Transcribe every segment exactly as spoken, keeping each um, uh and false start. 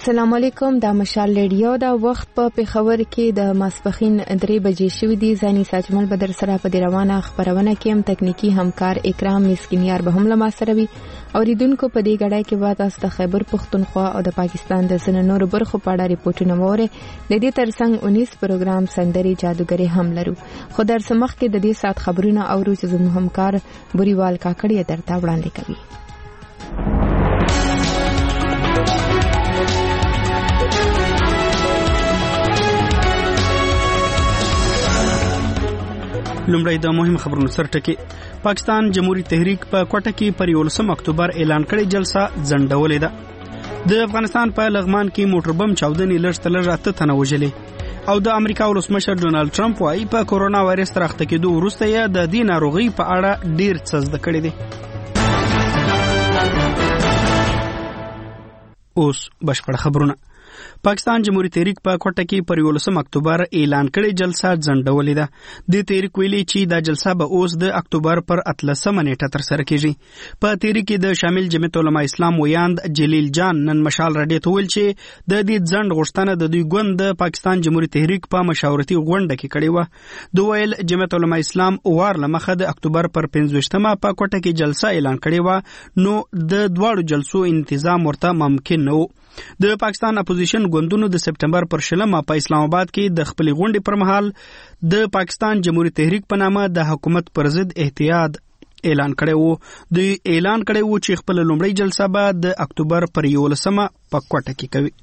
السلام علیکم. دا مشال ریډیو دا وخت په پیښور کې د ماسپخین درې بجې شوې دي. ځاني ساجمل بدر سره په روانه خبرونه کې هم تکنیکی همکار اکرام مسکینیار به هم له ما سره وي. اوریدونکو په دې غړای کې بعد است خیبر پختونخوا او د پاکستان د ځینو نورو برخو په اړه ریپورتونه وره. د دې ترڅنګ انیس پروګرام سندري جادوګری هم لرو. خو در سمخ کې د دې سات خبرونه او روز زموږ همکار بوريوال کاکړی درته وړاندې کوي. لومړی د مهم خبرونو سر ټکی. پاکستان جمهوریت تحریک په کوټه کې پر یولسم اکتوبر اعلان کړی جلسه ځنډولې ده. د افغانستان په لغمان کې موټر بم چاودنې لږ تر لږه اته تنه وژلې او د امریکا ولسمشر ډونالد ټرمپ وايي په کورونا وایرس تر اخته کېدو وروسته یې د دې ناروغي په اړه ډیر څه زده کړی دی. اوس بشپړ خبرونه. پاکستان جمهوریت تحریک په کوټه کې پر یولسم اکتوبر اعلان کړی جلسه ځنډولې ده. د تحریک ویلي چې دا جلسه به اوس د اکتوبر پر اتلسمه نیټه تر سره کیږي. په تحریک کې د شامل جمعیت علماء اسلام ویاند جلیل جان نن مشال راډیو ته ویل چې د دې ځنډ غوښتنه د دوی ګوند د پاکستان جمهوریت تحریک په مشاورتي غونډه کې کړې و. دوی ویل جمعیت علماء اسلام وار لمخه د اکتوبر پر پنځوستمه په کوټه کې جلسه اعلان کړې و، نو د دواړو جلسو انتظام ورته ممکن نه و. د پاکستان اپوزیشن ګوندونو د سپټمبر پر شلمه په اسلام آباد کې د خپل غونډې پر مهال د پاکستان جمهوریت تحریک په نامه د حکومت پر ضد احتیاط اعلان کړی وو. دوی اعلان کړی وو چې خپل لومړی جلسه به د اکتوبر پر یولسمه په کوټه کې کوي.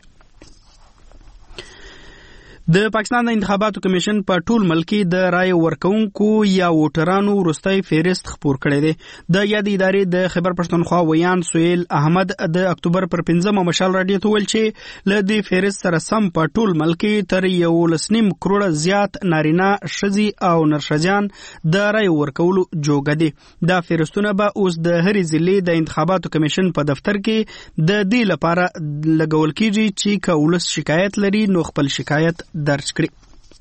د پاکستان د انتخاباتو کمیشن په ټول ملک د رای ورکونکو یا ووټرانو وروستۍ فهرست خپور کړی دی. د یاد ادارې د خیبر پښتونخوا ویان سهیل احمد د اکتوبر پر پنځمه مشال راډیو ته ویل چې له دې فهرست سره سم په ټول ملک تر یولس نیم کروړه زیات نارینه ښځې او نرښځیان د رای ورکولو جوګه دي. دا فهرستونه به اوس د هرې ضلعې د انتخاباتو کمیشن په دفتر کې د دې لپاره لګول کیږي چې که ولس شکایت لري نو خپل شکایت درج کړي.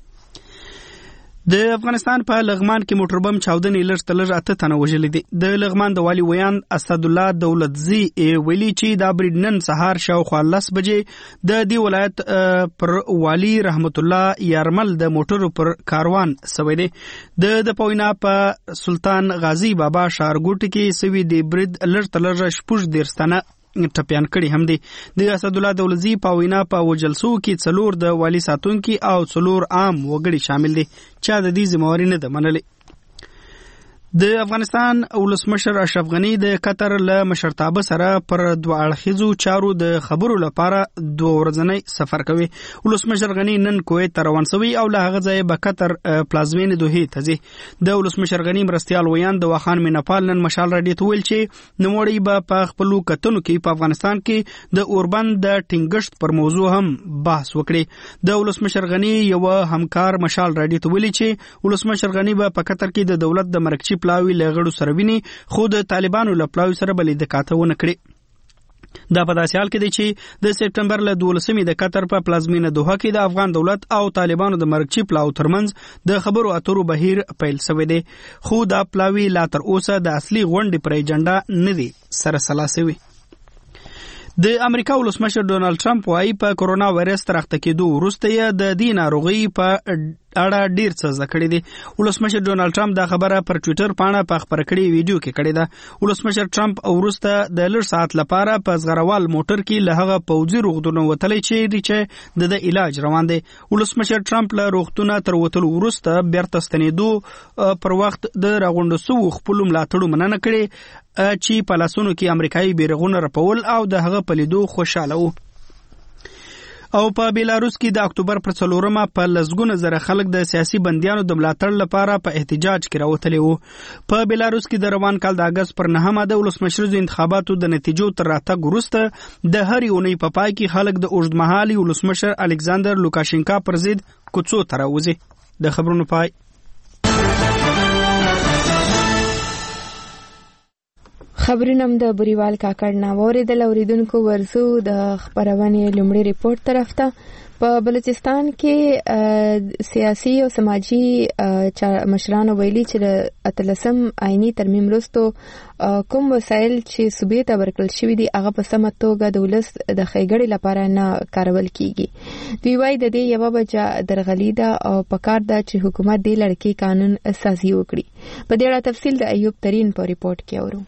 د افغانستان په لغمان کې موټر بم چاودنې لږ تر لږه اته تنه وژلې دي. د لغمان د والي ویان اسدالله دولتزی ویلي چې دا برید نن سهار شاوخوا لس بجې د دې ولایت پر والي رحمت الله یارمل د موټرو پر کاروان سوی دی. د د پوینا په سلطان غازی بابا ښارګوټ کې سوي دی برید لږ تر لږه شپږ دېرش تنه ټپیان کړي هم دي. د اسدالله دولتزی په وینا په وجلسو کې څلور د والي ساتونکي او څلور عام وګړي شامل دي. چا د دې ذمہواری نه ده منلې. د افغانستان ولسمشر اشرف غنی د قطر له مشرتابه سره پر دوه اړخیزو چارو د خبرو لپاره دوه ورځنی سفر کوي. ولسمشر غنی نن کویت ته روان شوی او له هغه ځایه به قطر پلازمینې دوحې ته ځي. د ولسمشر غنی مرستیال ویان د واخان میناپال نن مشال راډیو ته ویل چې نوموړی به په خپلو کتنو کې په افغانستان کې د اوربند د ټینګښت پر موضوع هم بحث وکړي. د ولسمشر غنی یو همکار مشال راډیو ته ویلي چې ولسمشر غنی به په قطر کې د دولت د مرکزي پلاوی لغړو سره ویني، خو د طالبانو له پلاوی سره بلې د کاتونه کړي. دا په داسې حال کې دی چې د سپټمبر له دولسمې د قطر په پلازمینه دوحه کې د افغان دولت او طالبانو د مرکزي پلاو ترمنځ د خبرو اترو بهیر پیل شوی دی، خو دا پلاوی لا تر اوسه د اصلي غونډې پر ایجنډا نه دی سره سلا شوی. د امریکا ولسمشر ډونالد ټرمپ وايي په کورونا وایرس تر اخته کېدو وروسته یې د دې ناروغي په اړه ډیر څه زده کړي دي. ولسمشر ډونالد ټرمپ دا خبره پر ټوئیټر پاڼه په خبره کړې ویډیو کې کړې ده. ولسمشر ټرمپ وروسته د لږ ساعت لپاره په زغروال موټر کې له هغه پوځي روغتون وتلی چې چې د د علاج روان دی. ولسمشر ټرمپ له روغتونه تر وتلو وروسته بیرته ستنېدو پر وخت د راغونډو سوو خپلو ملاتړو مننه کړې چې په لاسونو کې امریکایي بیرغونه رپول او د هغه په لیدو خوشاله وو. او په بیلاروس کې د اکتوبر پر څلورمه په لسګونه زره خلک د سیاسي بندیانو د ملاتړ لپاره په احتجاج کې راوتلي وو. په بیلاروس کې د روان کال د اگست پر نهمه د ولسمشریزو انتخاباتو د نتیجو تر راتګ وروسته د هرې اونۍ په پای کې خلک د اوږدمهالي ولسمشر الکساندر لوکاشینکا پر ضد کوڅو ته راوځي. د خبرونو پای. خبرونه د بریوال کاکړ ناووري د لوریدونکو ورزو د خبرونې لومړی ریپورت طرف ته په بلوچستان کې سیاسي او سماجی مشرانو ویلي چې د اتلسم آئینی ترمیم وروسته کوم وسایل چې صوبې ته ورکړل شوي دي هغه په سمه توګه د ولس د ښېګړې لپاره نه کارول کیږي. دوی وايي د دې یوه وجه درغلي ده او پکار ده چې حکومت دې لړ کې قانون اساسي وکړي. په دې اړه تفصیل د ایوب ترین په ریپورت کې اورو.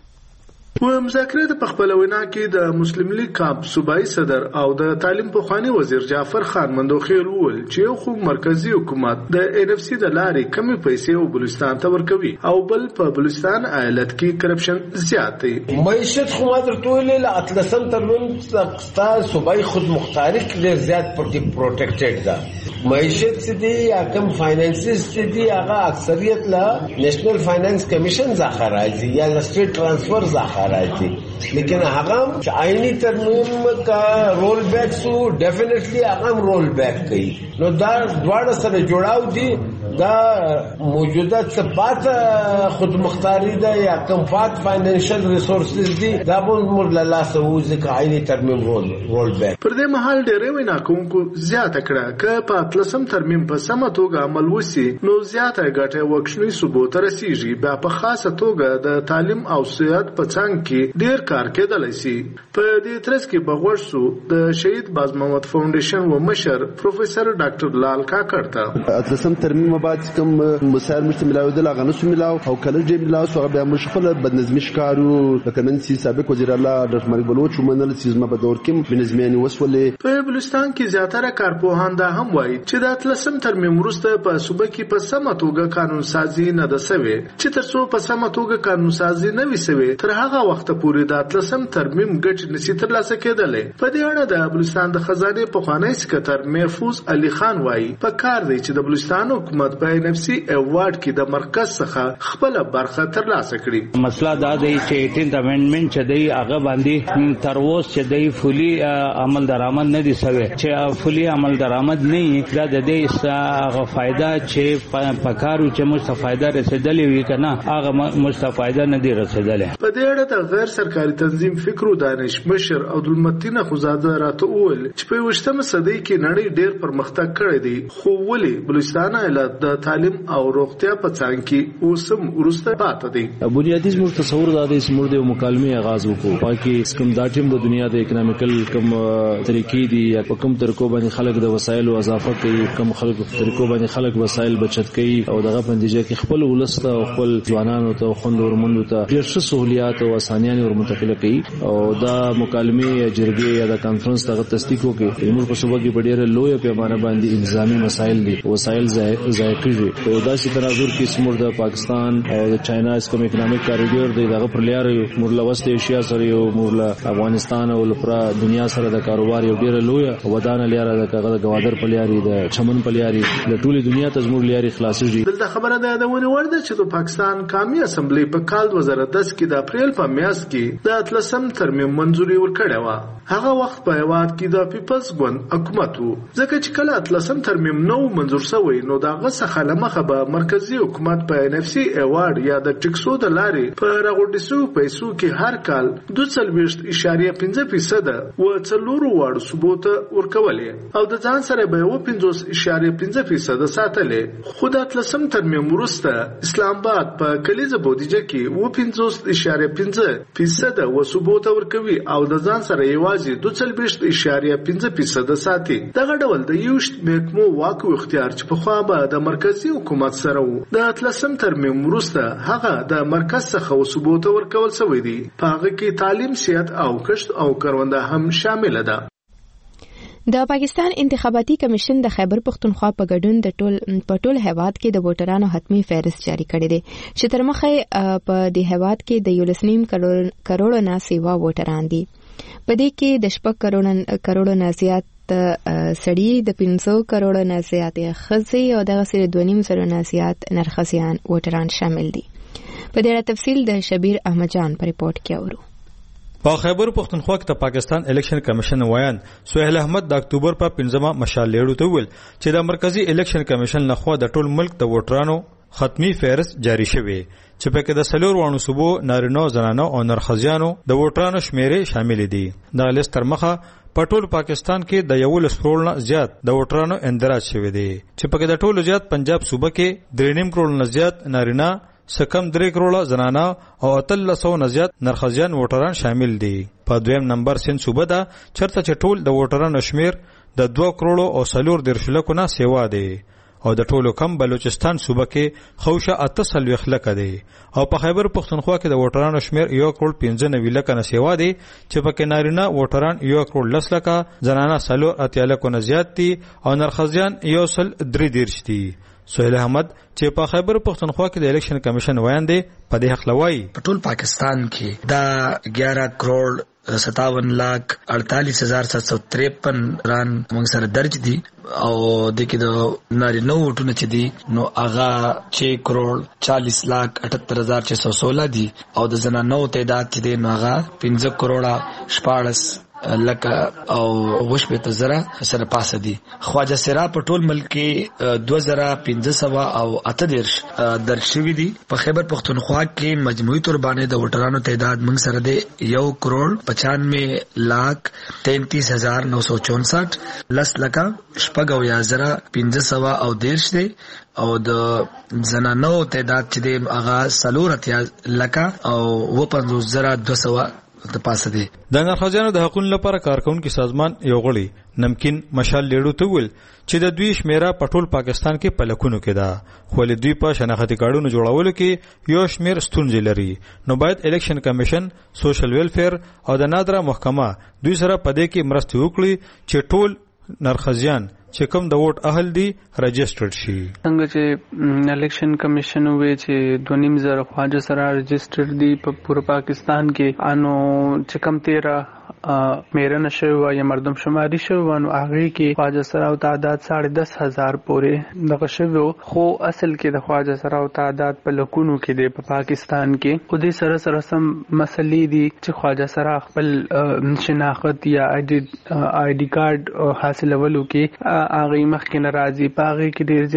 و مذاکره د پخپلوینا کې د مسلم لیگ کاپ صوبایي صدر او د تعلیم پخوانی وزیر جعفر خان مندوخیل وویل چې یو خو مرکزی حکومت د ان اف سي د لارې کمی پیسې او بلوچستان ته ورکوي او بل په بلوچستان ایالت کې کرپشن زیات دی. معیشت خو ماتر ټول له اتلسم ترمیم څخه صوبایي خود مختاری کې زیات پروټیکټډ ده. معیشت سدي یا کم فاینانسز سدي هغه اکثریت لا نېشنل فاینانس کمیشن ځخه راځي یا سټیټ ټرانسفر ځخه راځي. لیکن هغه آئینی ترمیم کا رول بیک سو ډیفینیټلی هغه رول بیک کوي. نو دا دواړه سره جوړاو دي. دا موجوده ثبات خود مختاری ده یا کم فات فاینانشل ریسورسز دي دا به موږ له لاسه وځي که آئینی ترمیم رول رول بیک. پر دې مهال ډېرې وینا کوونکو زیاته کړه که په اتلسم ترمیم په سمه توګه عمل وسي نو زیاته ګټه وکښنی صوبو ته رسیږي. بیا په خاصه توګه د تعلیم او صحت په څنګ کې ډېر کار کېدلی شي. په دې ترڅ کې بغوښ سو د شهید باز محمد فاونډیشن و مشر پروفیسر ډاکټر لال کاکړ ته اتلسم ترمیم بعد کوم مسائل مشته ملاوي د غنسو ملاو او کله دې ملاو سو بیا مشخل بدنظمي ښکارو لکه نن سي سابق وزیر الله ډاکټر ملک بلوچ ومنل چې زما په دور کې بنظمي وسولې. په بلوچستان کې زیاتره کارپوهان دا هم وایي چې د اتلسم ترمیم وروسته په صوبه کې په سمه توګه قانون سازي نه ده سوې چې تر څو په سمه توګه قانون سازي نه وي سوې تر هغه وخت پورې د اتلسم ترمیم ګټ نشي ترلاسه کېدلې. په دې اړه د بلوچستان د خزانه پخوانی سکرټر محفوظ علي خان وایي په کار دی چې د بلوچستان حکومت په ان اف سي ایوارډ کې د مرکز څخه خپل برخه ترلاسه کړي. مسله دا دی چې ایټینت امندمنت چې دی هغه باندې تر اوسه چې دی فولي عمل درآمد نه دي سوی چې فولي عمل درآمد نه دا د دې هغه فائدہ چې پکارو چې مستفاده رسیدلې وي کنه هغه مستفاده نه دي رسیدلې. په دې اړه د غیر سرکاري تنظیم فکر او دانش مشر عبدالمتین خوزاده راته وویل چې په وشتمه صدۍ کې نړۍ ډېر پرمختګ کړی دی خو ولې بلوچستان ایالت د تعلیم او روغتیا په څنګ کې اوسم ورسته پاتې دي. بنیادی زموږ تصور دا دی چې موږ د مکالمې آغاز وکړو پاکي کوم دا ټیم د دنیا د اکونومیکل کوم طریقې دي یا کوم طریقو باندې خلک د وسایلو اضافه کوي کوم خلک په طریقو باندې خلک وسایل بچت کوي او دغه په نتیجه کې خپل ولست او خپل ځوانانو ته خوند ورمنډو ته ډېر ښه سہولیات او اسانیان ورمنتقل کوي او دا مکالمې جرګې یا د کانفرنس دغه تصدیق وکړي موږ په صوبه کې په ډېر لوی پیمانه باندې انتظامی مسایل دي وسایل ځای کېږي. په داسې تناظر کې سمور د پاکستان او د چاینا اسکم اکونومیک کاریډور دی دغه پر لار یو مورله وست ایشیا سره یو مورله افغانستان او لپاره دنیا سره د کاروبار یو ډېر لوی ودانه لاره د کغه د گوادر په لاري د چمن په لاري د ټولي دنیا ته زموږ لاري خلاصيږي. دلته خبره ده د ونی ورده چې د پاکستان قومي اسمبلی په کال دوه زره دس کې د اپریل په میاشت کې د اتلسم ترمیم منځوري ورکړه و. هغه وخت په هواد کې د پیپلز ګوند حکومت وو ځکه چې کله اتلسم ترمیم نو منځور شوی نو دا غسه خلمخه به مرکزی حکومت په ان اف سي ایوارډ یا د ټیکسو د لارې په راغونډیسو پیسو کې هر کال دوه څلوېښت اعشاریه پنځه فیصد و څلورو واړو صوبو ته ورکولې او د ځان سره به و پنځوس اعشاریه پنځه فیصد ساتلې. خو د اتلسم ترمیم وروسته اسلام آباد په کلیزه بودیجه کې و پنځوس اعشاریه پنځه فیصد و صوبو ته ورکوي او د ځان سره یوازې دوه څلوېښت اعشاریه پنځه فیصد ساتي. دغه ډول د یوشت محکمو واک او اختیار چې په خوا به د مرکزی حکومت سره وو د اتلسم ترمیم وروسته هغه د مرکز څخه وسوبو ته ورکول شوی دی. په هغه کې تعلیم صحت او کښت او کرونده هم شامل ده. د پاکستان انتخاباتي کمیشن د خیبر پختونخوا په ګډون د ټول په ټول هیواد کې د ووټرانو حتمی فهرست جاری کړی دی چې تر مخه په دې هیواد کې د یولسنیم کروڑ نه سیوا ووټران دي. په دې کې د شپږ کروڑ کروڑ نه زیات سړي د پنځو کروڑ نه زیات ښځې او دغه سره دوه نیم زره نه زیات نرخصیان ووټران شامل دي. په دې اړه تفصیل د شبیر احمد جان په ریپورت کې اورو. په خیبر پختونخوا کې د پاکستان الیکشن کمیشن وایان سہیل احمد د اکتوبر په پنځمه مشال لیړو ته ویل چې د مرکزی الیکشن کمیشن لخوا د ټول ملک د ووټرانو ختمي فهرست جاری شوی چې پکې د سلور وانو صوبو نارینو زنانو او نرخزیانو د ووټرانو شمیرې شامل دي. د لیست تر مخه په ټول پاکستان کې د یو لس کروڑ نه زیات د ووټرانو اندراج شوی دی چې پکې د ټولو زیات پنجاب صوبه کې درې نیم کروڑ نه زیات نارینه، سکم درې کروڑه زنانه او اتلس سو نه زیات نرخزیان ووټران شامل دي. په دویم نمبر سند صوبه ده چرته چې ټول د ووټرانو شمیر د دوه کروڑو او څلور دېرش لکو نه سیوا دی او د ټولو کم بلوچستان صوبه کې خوشه اته څلوېښت لکه دی او په خیبر پښتونخوا کې د ووټرانو شمیر یو کروڑ پنځه نوي لکه نه سیوا دی چې پکې نارینه ووټران یو کروڑ لس لکه، زنانه څلور اتیا لکو نه زیات دي او نرخزیان یو سل درې دېرش دي. سهیل احمد چې په خیبر پښتونخوا کې د الیکشن کمیشن ویان دی په دې حق لوي په ټول پاکستان کې دا ग्यारह کروڑ ستاون لاکھ اڑتالیس ہزار سات سو تریپن ران موږ سره درج دي او د کې د نارینه ووټونه چې دي نو هغه چھ کروڑ چالیس لاکھ اٹھتر ہزار چھ سو سولہ دي او د زنانو تعداد چې دی نو هغه پنځه کروڑ شپاړس لکه او وشپې ته زره سره پاسه دي. خواجه سرا په ټول ملک کې دوه زره پنځه سوه او اته دېرش درج شوي دي. په خیبر پښتونخوا کې مجموعي تور باندې د ووټرانو تعداد موږ سره دی یو کروڑ پچانوے لاکھ تینتیس ہزار نو سو چونسٹھ لس لکه شپږ اویا زره پنځه سوه او دېرش دی او د زنانو تعداد چې دی هغه څلور اتیا لکه او اووه پنځوس زره دوه سوه د پاسه دي. د نرخزیانو د حقوقو لپاره کارکونکو سازمان یو غړي نمکین مشال لیډو ته ویل چې د دوی شمیره په ټول پاکستان کې په لکونو کې ده خو له دوی په شناختی کارډونو جوړولو کې یو شمیر ستونزې لري نو باید الیکشن کمیشن، سوشل ویلفیر او د نادره محکمه دوی سره په دې کې مرسته وکړي چې ټول نرخزیان چې کوم د ووټ اهل دي رجسټرډ شي. څنګه چې الیکشن کمیشن وی چې دوه نیم زره خواجه سره رجسټرډ دي په پوره پاکستان کې انو چې کم تیرا میرن شوی یا مردم شماری شوی نو هغه کې خواجه سره او تعداد ساڑھے دس هزار پورې دغه شوی خو اصل کې د خواجه سره او تعداد په لکونو کې دی په پاکستان کې. خو دې سره سره سم مسلې دي چې خواجه سره خپل شناخت یا آی ډي کارت حاصلولو کې هغه مخکې ناراضي پاغه کې ډیر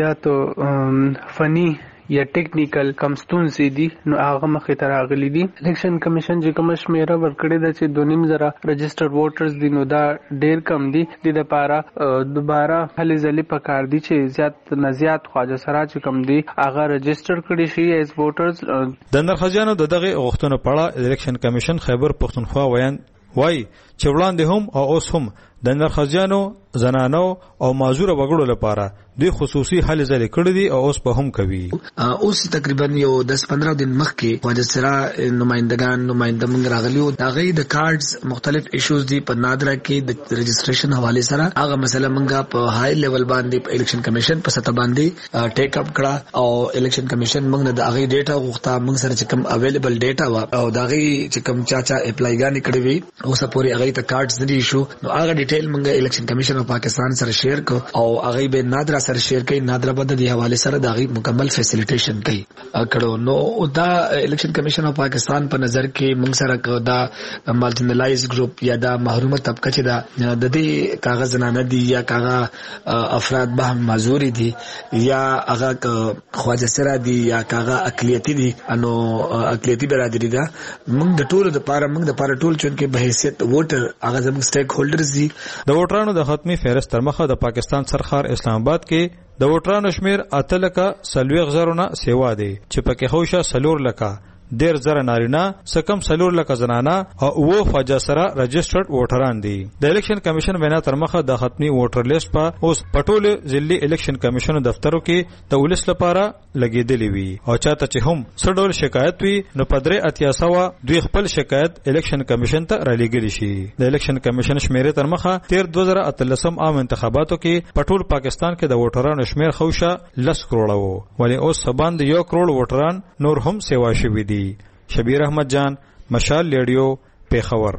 زیات فني یا ټیکنیکل کمستون سي دي نو هغه مخې ته راغلي دي. الیکشن کمیشن چې کوم شمیره ورکړي ده چې دوه نیم زره رجسټرډ ووټرز دي نو دا ډیر کم دي. د لپاره دوباره هلې ځلې پکار دي چې زیات نه زیات خواجه سره چې کم دي هغه رجسټر کړي شي ایز ووټرز. د نرخزیانو د دغه غوښتنو په اړه الیکشن کمیشن خیبر پښتونخوا ویان وای چې وړاندې هم او اوس هم د نرخزیانو، زنانو او معذور وګړو لپاره دوی خصوصي هلې ځلې کړې دي او اوس به هم کوي. اوس تقریبا یو دس پندرہ دن مخکې خواجه سرا نمائندگان نماینده موږ راغلي او هغه د کارډز مختلف ایشوز دي په نادره کې د رجسټریشن حواله سره هغه مسله موږ په های لیول باندې په الیکشن کمیشن په سطح باندې ټیک اپ کړه او الیکشن کمیشن موږ د هغه ډیټا غوښته موږ سره چې کوم اویلیبل ډیټا وا او دا هغه چې کوم چاچا اپلای غانې کړې وي اوس پورې هغه ته کارډز نه دي شو نو هغه ډیټیل موږ الیکشن کمیشن اف پاکستان سره شیر کو او هغه به نادره سره شیر کوي. نادره بد دی حواله سره د هغه مکمل فیسیلیټیشن کوي کړو نو دا الیکشن کمیشن اف پاکستان په نظر کې موږ سره دا مارجنلایز ګروپ یا دا محرومه طبقه چې دا د دې کاغذ نه نه دي یا کاغه افراد به معذوري دي یا هغه خواجه سره دي یا کاغه اقلیتی دي انو اقلیتی برادری دا موږ د ټولو د پاره موږ د پاره ټول چون کې به حیثیت ووټر هغه زموږ سټیک هولډرز دي. د ووټرانو د ختمي فهرست تر مخه د پاکستان سرخار اسلام آباد کې د ووټرانو شمیر اته لکه څلوېښت زرونه سیوا دی چې پکې خوشه څلور لکه ډیر زره نارینه، سکم څلور لکه زنانه او اوه خواجه سره رجسټرډ ووټران دي. د الیکشن کمیشن وینا تر مخه د ختمي ووټر لیست په اوس پټول ضلعي الیکشن کمیشن دفترو کې د ولس لپاره لګیدلی وي او چاته چې هم څه ډول شکایت وي نو په درې اتیا سوه دوی خپل شکایت الیکشن کمیشن ته رالیږلی شي. د الیکشن کمیشن شمیرې تر مخه تیر دوه زره اتلسم عام انتخاباتو کې په ټول پاکستان کې د ووټرانو شمیر خوشه لس کروڑه وو ولی اوس سباند یو کروڑ ووټران نور هم سیوا شوي دي. شبیر احمد جان، مشال ریډیو، پیښور.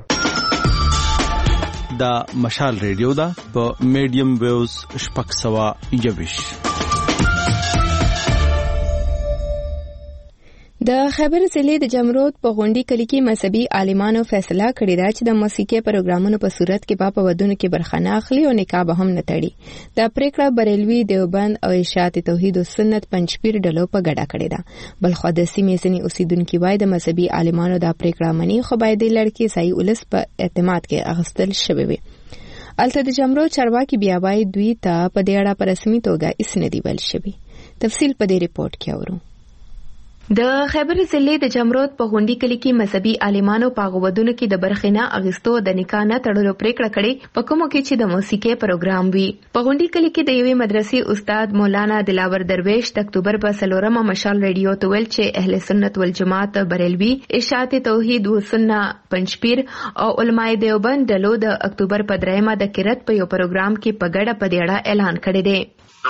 دا مشال ریډیو دا په میډیم ویوز شپږ سوه یوویشت. د خیبر ضلع د جمرود په غونډي کلی کې مذهبي عالمانو فیصله کړې ده چې د موسیقي پروګرامونو په صورت کې په پودونو کې برخه نه اخلي او نکاح به هم نه تړي. دا پریکړه بریلوي دیوبند او اشاعت توحید او سنت پنځپیر ډلو په ګډه کړې ده. بلخو د سیمې ځینې اوسیدونکو وایي د مذهبي عالمانو دا پریکړه مني، خو باید د لړکی صحیح ولس په اعتماد کې اغستل شوی وي. الته د جمرود چارواکي بیا وایي دوی ته په دې اړه په رسمي توګه هیڅ نه دی ویل شوی. تفصیل په دې ریپورت کې اورو. د خیبر ضلع د جمرود په غونډي کلی کې مذهبي عالمانو په غوډونو کې د برخینه اغستو د نکاح نه تړلو پریکړه کړې، په کومو کې چې د موسیقي پروګرام وي. په غونډي کلی کې د یوې مدرسې استاد مولانا دلاور درویش د اکتوبر په سلورمه مشال ریډیو ته ویل چې اهل سنت والجماعت بریلوي، اشاعت توحید و سنت پنځپیر او علماء دیوبند ډلو د اکتوبر په دریمه د قرت په یو پروګرام کې په ګډه په دې اړه اعلان کړی دی.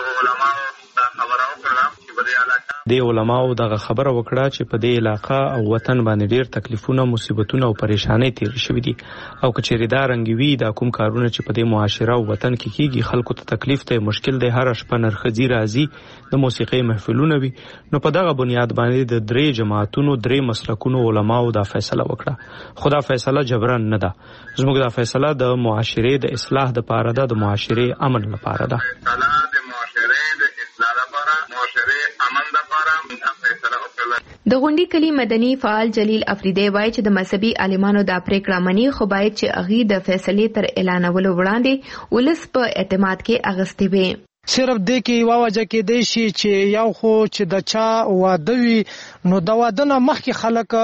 د علماو دغه خبره وکړه چې په دې علاقه او وطن باندې ډېر تکلیفونه، مصیبتونه او پریشانۍ تیر شوې دي، او کچېرې دا رنګوي دا کوم کارونه چې په دې معاشره او وطن کې کیږي، خلکو ته تکلیف ته مشکل دی. هر شپه نرخزي راځي، د موسیقي محفلونه وي. نو په دغه بنیاد باندې د درې جماعتونو درې مسلکونو علماو دا فیصله وکړه. خو دا فیصله جبران نه ده، زموږ دا فیصله د معاشره د اصلاح د پاره ده، د معاشره امن لپاره ده. د غونډي کلی مدني فعال جلیل افریدی وایي چې د مذهبي عالمانو دا پریکړه مني، خو باید چې اغي د فیصلې تر اعلانولو وړاندې ولس په اعتماد کې اغستې وي. صرف د کې یو وجه کې دی شي چې یو خو چې د چا واده وي نو د واده نه مخکې خلک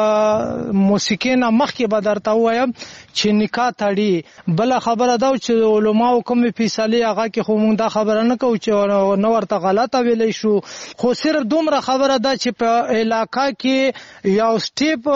موسیقي نه مخکې به درته ووایم چې نکاح تړي. بله خبره دا چې علماو کومې فیصلې هغه کې خو موږ دا خبره نه کوو چې نه ورته غلطه ویلی شو، خو صرف دومره خبره ده چې په علاقه کې یو سټیپ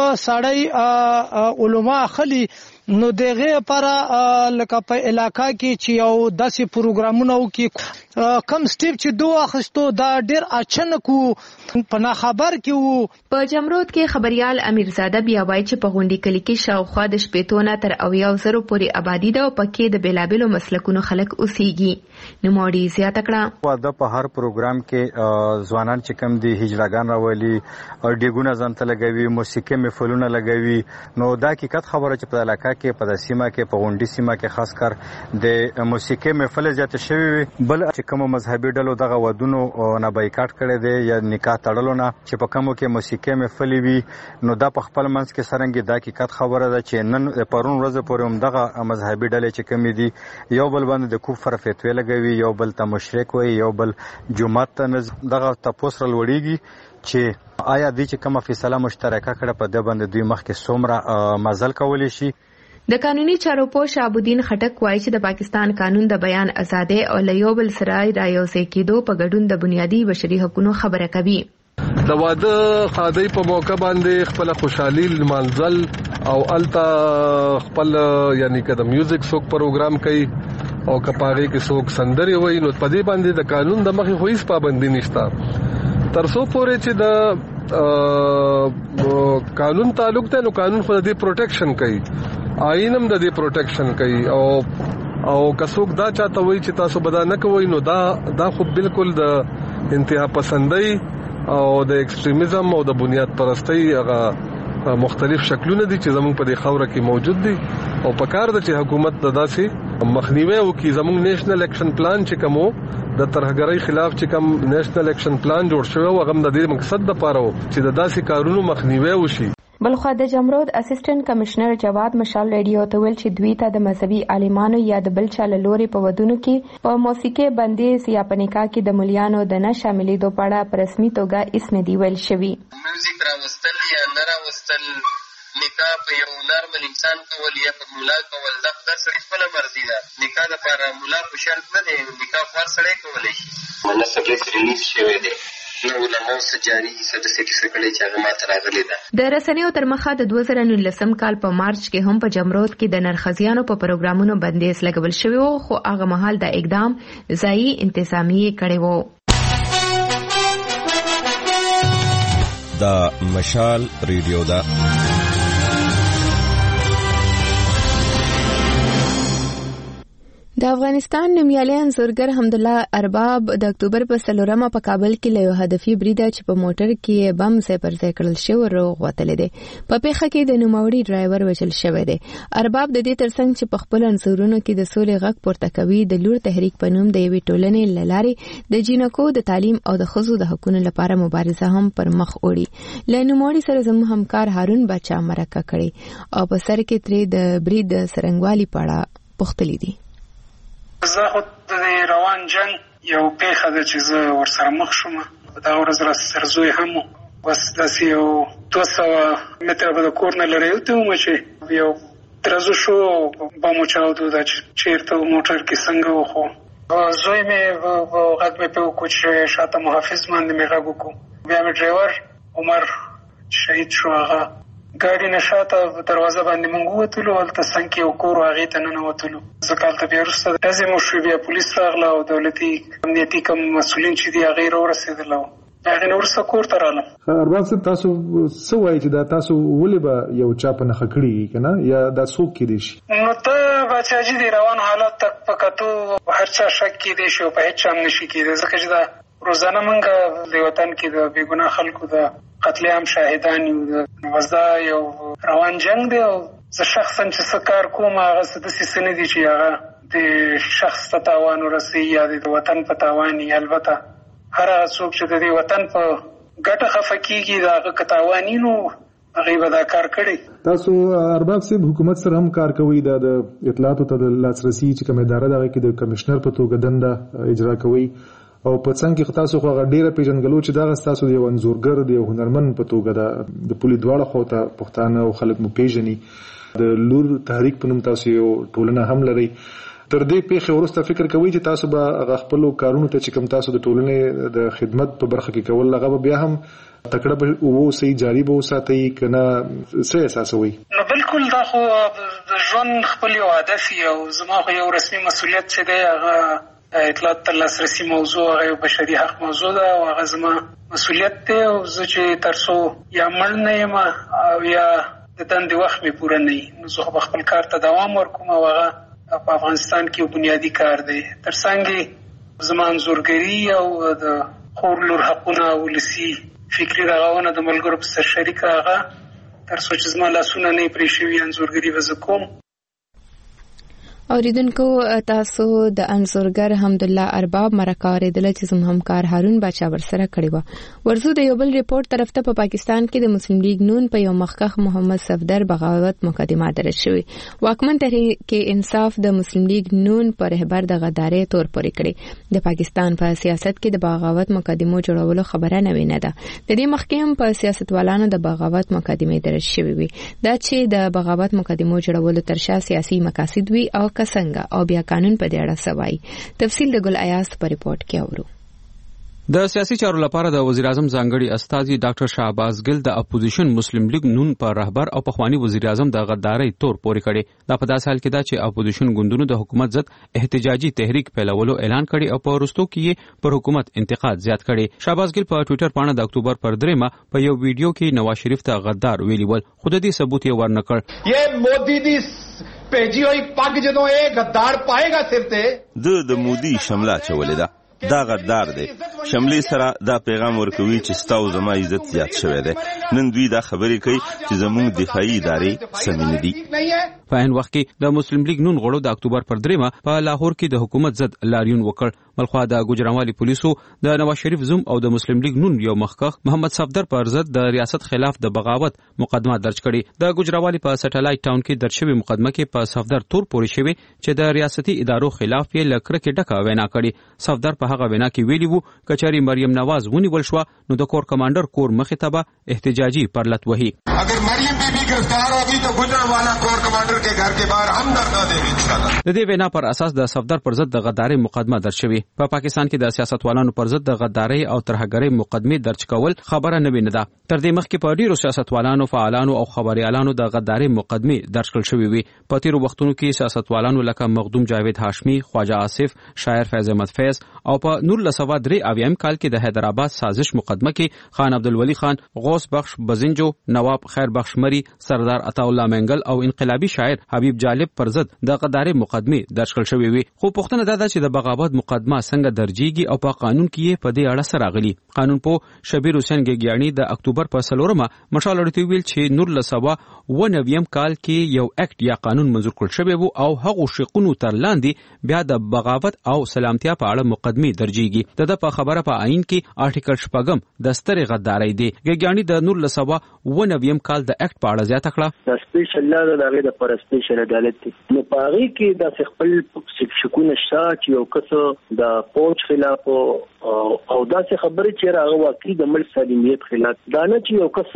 سړی علما اخلي، نو دغه لپاره لکه په علاقه کې چې یو داسې پروګرامونه وکړي کم سټیپ چې دوه اخیستو دا ډېر اچانک وو، په ناخبر کې وو. په جمرود کې خبريال امیرزاده بیا وایي چې په غونډي کلی کې شاوخوا د شپېتو نه تر اویا زرو پورې آبادي ده او پکې د بیلابیلو مسلکونو خلک اوسېږي. نوموړي زیاته کړه واده په هر پروګرام کې ځوانان چې کم دي هجړاګان راولي او ډیګونه ځانته لګوي، موسیقي محفلونه لګوي. نو دا حقیقت خبره چې په علاقه کې په سیمه کې په غونډي سیمه کې خاص کر د موسیقي محفل زیات شوی، بل چې کوم مذهبي ډلو دغه ودونو نه بایکاټ کړي دي یا نکاح تړلو نه چې په کومو کې موسیقي محفل وي. نو دا په خپل منځ کې سرنګي دا حقیقت خبره ده چې نن پرون ورځ پورې هم دغه مذهبي ډلې چې کمی دي یو بل باندې د کفر فتوی لګوي، یو بل ته مشرک وي، یو بل جمعه ته دغه تاسو لوړیږي چې آیا دې چې کومه فیصله مشترکه کړه په دې باندې دوی مخکې څومره مزل کولی شي. د قانوني چارو پوه شهابالدین خټک وایي چې د پاکستان قانون د بیان ازادي او له یو بل سره رايوځای کېدو په ګډون د بنیادي بشري حقوقو خبره کوي. د واده خادي په موقع باندې خپل خوشحالي منزل او التا خپل یعنی کده میوزیک سوک پروګرام کوي او کپاغي کې سوک سندري وای، نو په دې باندې د قانون د مخې هیڅ پابندي نشته ترڅو پورې چې د قانون تعلق ته. نو قانون خو د پروټیکشن کوي، آئینم د دې پروټیکشن کوي، او او کڅوک دا چاته وای چې تاسو بدا نه کوئ، نو دا دا خو بالکل د انتها پسندۍ او د ایکستریمزم او د بنیاد پرستی هغه مختلف شکلونه دي چې زموږ په دې خوره کې موجود دي. او په کار د چې حکومت د داسې مخنیوي وکړي. زموږ نېشنل اکشن پلان چې کومو د ترهګرۍ خلاف چې کوم نېشنل اکشن پلان جوړ شوی و هغه د دې مقصد لپاره چې د داسې کارونو مخنیوي وشي. بلخو د جمرود اسسټنټ کمشنر جواد مشال ریډیو ته ویل چې دوی ته د مذهبي عالمانو یا د بل چا له لوري په ودونو کې په موسیقي بندیز یا په نکاح کې د مليانو د نه شاملېدو په اړه په رسمي توګه هیڅ نه دی ویل شوی. میوزیک راوستل یا نه راوستل، نکاح په یو نارمل انسان کول یا په مولا کول دا د سړي خپله مرضي ده. نکاح دپاره مولا په شرط نه دی، نکاح خو هر سړی کولی شي. منسک ریلیز شوی دی، نو علماو څه جاري څه داسې کیسه کړې چې هغه ماته راغلې ده. د رسنیو تر مخه د دوه زره نولسم کال په مارچ کې هم په جمرود کې د نرخزیانو په پروګرامونو بندیز لګول شوی و، خو هغه مهال دا اقدام ځایي انتظامیه کړی و. دا مشال ریډیو ده. د افغانستان نومیالي انځورګر حمدالله ارباب د اکتوبر په څلورمه په کابل کې له یو هدفي بریده چې په موټر کې بم ځای پر ځای کړل شوی روغ وتلی دی. په پیښه کې د نوموړي ډرایور وژل شوی دی. ارباب د دې ترڅنګ چې په خپل انځورونو کې د سولې غږ پورته کوي، د لور تحریک په نوم د یوې ټولنې له لارې د جینکو د تعلیم او د ښځو د حقونو لپاره مبارزه هم پر مخ وړي. له نوموړي سره زموږ همکار هارون باچا مرکه کړې او په سر کې ترې د برید د څرنګوالي په اړه پوښتلي دي. زه خو د روان جنگ یو پیښه ده چې زه ورسره مخ شوم. دا ورځ را سرزوی هم بس داسې یو دوه سوه متره به د کور نه لرې وتې وم چې یو درزو شو بمو چاودو دا چې چېرته موټر کې څنګه و. خو زوی مې غږ مې پې وکړو چې شاته محافظ باندې مې غږ وکړو. بیا مې ډرایور عمر شهید شو. هغه ګاډي نه شاته دروازه باندې موږ ووتلو، هلته څنګ کې یو کور و، هغې ته ننوتلو. ځکه هلته بیا وروسته ډزې مو شوې، بیا پولیس راغله او دولتي امنیتي کوم مسؤلین چې دي هغې راورسېدل او هغې نه وروسته کور ته راغلم. ارباب صاحب تاسو څه وایي چې دا تاسو ولې به یو چا په نښه کړي وي که نه، یا دا څوک کیدی شي؟ نو ته باچاجي د روانو حالات ته په کتو هر چا شک کیدی شي او په هېڅ چا هم نشي کیدی، ځکه چې دا روزانه موږ د وطن کې د بې ګناه خلکو د قتل عام شاهدان یو. بس دا یو روان جنگ دی او زه شخصا چې څه کار کوم هغه څه داسې څه نه دي چې هغه د شخص ته تاوان ورسوي یا د وطن په تاوان وي. البته هر هغه څوک چې د دې وطن په ګټه خفه کېږي د هغه که تاوان وي نو هغوی به دا کار کړی. تاسو ارباب صاحب حکومت سره هم کار کوئ، دا د اطلاعاتو ته د لاسرسي چې کومه اداره ده هغې کې د کمشنر په توګه دنده اجرا کوئ او په څنګ کې تاسو خو هغه ډیره پیژنګلو چې دا تاسو د یو انځورګر د یو هنرمند په توګه د پولي دواړه خو ته پښتانه او خلک مو پیژني. د لور تحریک په نوم تاسو یو ټولنه هم لرئ. تر دې پیښې وروسته فکر کوئ چې تاسو به هغه خپلو کارونو ته چې کوم تاسو د ټولنې د خدمت په برخه کې کول هغه به بیا هم تکړه به واوسئ، جاري به وساتئ که نه، څه احساسوئ؟ نو بالکل دا خو د ژوند خپل یو هدف او زما خو یو رسمي مسؤلیت چې دی هغه اطلاعات ته لاسرسي موضوع هغه یو بشري حق موضوع ده او هغه زما مسؤلیت دی. او زه چې تر څو یا مړ نه یم او یا د دندې وخت مې پوره نه وي نو زه خو به خپل کار ته دوام ورکوم او هغه په افغانستان کې یو بنیادي کار دی. تر څنګ زما انځورګري او د خور لور حقونه او ولسي فکري رغونه د ملګرو په سر شریکه هغه تر څو چې زما لاسونه نه پرې شوي انځورګري به زه کوم. اوریدونکو تاسو د انځورګر حمدالله ارباب مرکه اوریدله چې زموږ همکار هارون باچا ورسره کړې وه. ورځو د یو بل ریپورټ طرف ته په پاکستان کې د مسلم لیگ نون په یو مخکښ محمد صفدر بغاوت مقدمه درج شوې. واکمن تحریک انصاف د مسلم لیگ نون پر رهبر د غدارۍ تور پورې کړې. د پاکستان په سیاست کې د بغاوت مقدمو جوړولو خبره نوې نه ده. د دې مخکې هم په سیاستوالانو د بغاوت مقدمې درج شوې وي. دا چې د بغاوت مقدمو جوړولو تر شا سیاسي مقاصد وي او څنګه او بیا قانون په دې اړه سوای. تفصیل د ګل ایاز په ریپورت کې اورو. د سیاسي چارو لپاره د وزیر اعظم ځانګړي استازي ډاکټر شهباز ګل د اپوزیشن مسلم لیگ نون پر رهبر او پخوانی وزیر اعظم د غدارۍ تور پورې کړي. دا په داسې حال کې ده چې اپوزیشن ګوندونو د حکومت ضد احتجاجي تحریک پیلولو اعلان کړي او په وروستو کې پر حکومت انتقاد زیات کړي. شهباز ګل په ټوئیټر باندې د اکتوبر پر دریمه په یو ویډیو کې نواز شریف ته غدار ویلي ول، خو د دې ثبوت یې ورنکړ. یہ مودی دی پیجی ہوئی پگ جدوں اے غدار پائے گا سر تے د د مودی شمله چولې ده دا غدار دی. شملې سره دا پیغام ورکوي چې ستاسو زما عزت زیات شوی دی. نن دوی دا خبرې کوي چې زموږ دفاعي ادارې سمې نه دي. په عین وخت کې د مسلم لیگ نون غړو د اکتوبر پر دریمه په لاهور کې د حکومت ضد لاریون وکړ. بلخوا د ګوجرانوالي پولیسو د نواز شریف زوم او د مسلم لیگ نون یو مخکښ محمد صفدر پر ضد د ریاست خلاف د بغاوت مقدمه درج کړي. د ګوجرانوالي په سټلایټ ټاون کې درج شوی مقدمه کې په صفدر تور پورې شوی چې د ریاستي ادارو خلاف یې لکړه کې ډکه وینا کړي. صفدر په هغه وینا کې ویلي وو کچاري مریم نواز ونیول شو نو د کور کمانډر کور مخې ته به احتجاجي پرلت وهي. اگر مریم بیبي گرفتار ہوگی تو گوجرانوالا کور کمانډر کے گھر کے باہر ہم دھرنا دیں گے انشاءاللہ. د دې وینا پر اساس د صفدر پر ضد د غدارۍ مقدمه درج شوی. په پاکستان کې د سیاستوالانو پر ضد د غدارۍ او ترهګرۍ مقدمه درج کول خبره نه ویني ده. تر دې مخکې په ډیرو سیاستوالانو، فعالانو او خبريالانو د غدارۍ مقدمه درج کړل شوې وي. په تیرو وختونو کې سیاستوالانو لکه مخدوم جاوید هاشمي، خواجه آصف، شاعر فیض احمد فیض او په نور لسوا درې اویا اویایم کال کې د حیدرآباد سازش مقدمه کې خان عبدالولی خان، غوث بخش بزنجو، نواب خیر بخش مری، سردار عطا الله منګل او انقلابي شاعر حبیب جالب پر ضد د غداري مقدمه درج کړل شوې وي. خو پوښتنه دا ده چې د بغاوت مقدمه څنګه درجیږي او په قانون کې په دې اړه سره راغلي. قانون په شبیر حسین ګیګیانی د اکتوبر په څلورمه مشال اړتي ویل چې نور لسوا و نویم کال کې یو اکټ یا قانون منظور کړل شوی وو او هغه شقونو تر لاندې بیا د بغاوت او سلامتیا په اړه مقدمه درجیږي. د د په خبره په آئین کې آرټیکل شپږم د سترې غدارۍ دی. ګیګیانی د نور لسوا و نویم کال د اکټ په اړه زیاته کړه. د سپیشل لا د هغه د پر سپیشل عدالت نو پاره کې د خپل شکونه شته چې یو کس د پوج خلاف او داسې خبرې چې راغو واقعي د ملک سالمیت خلاف دا نه چې یو کس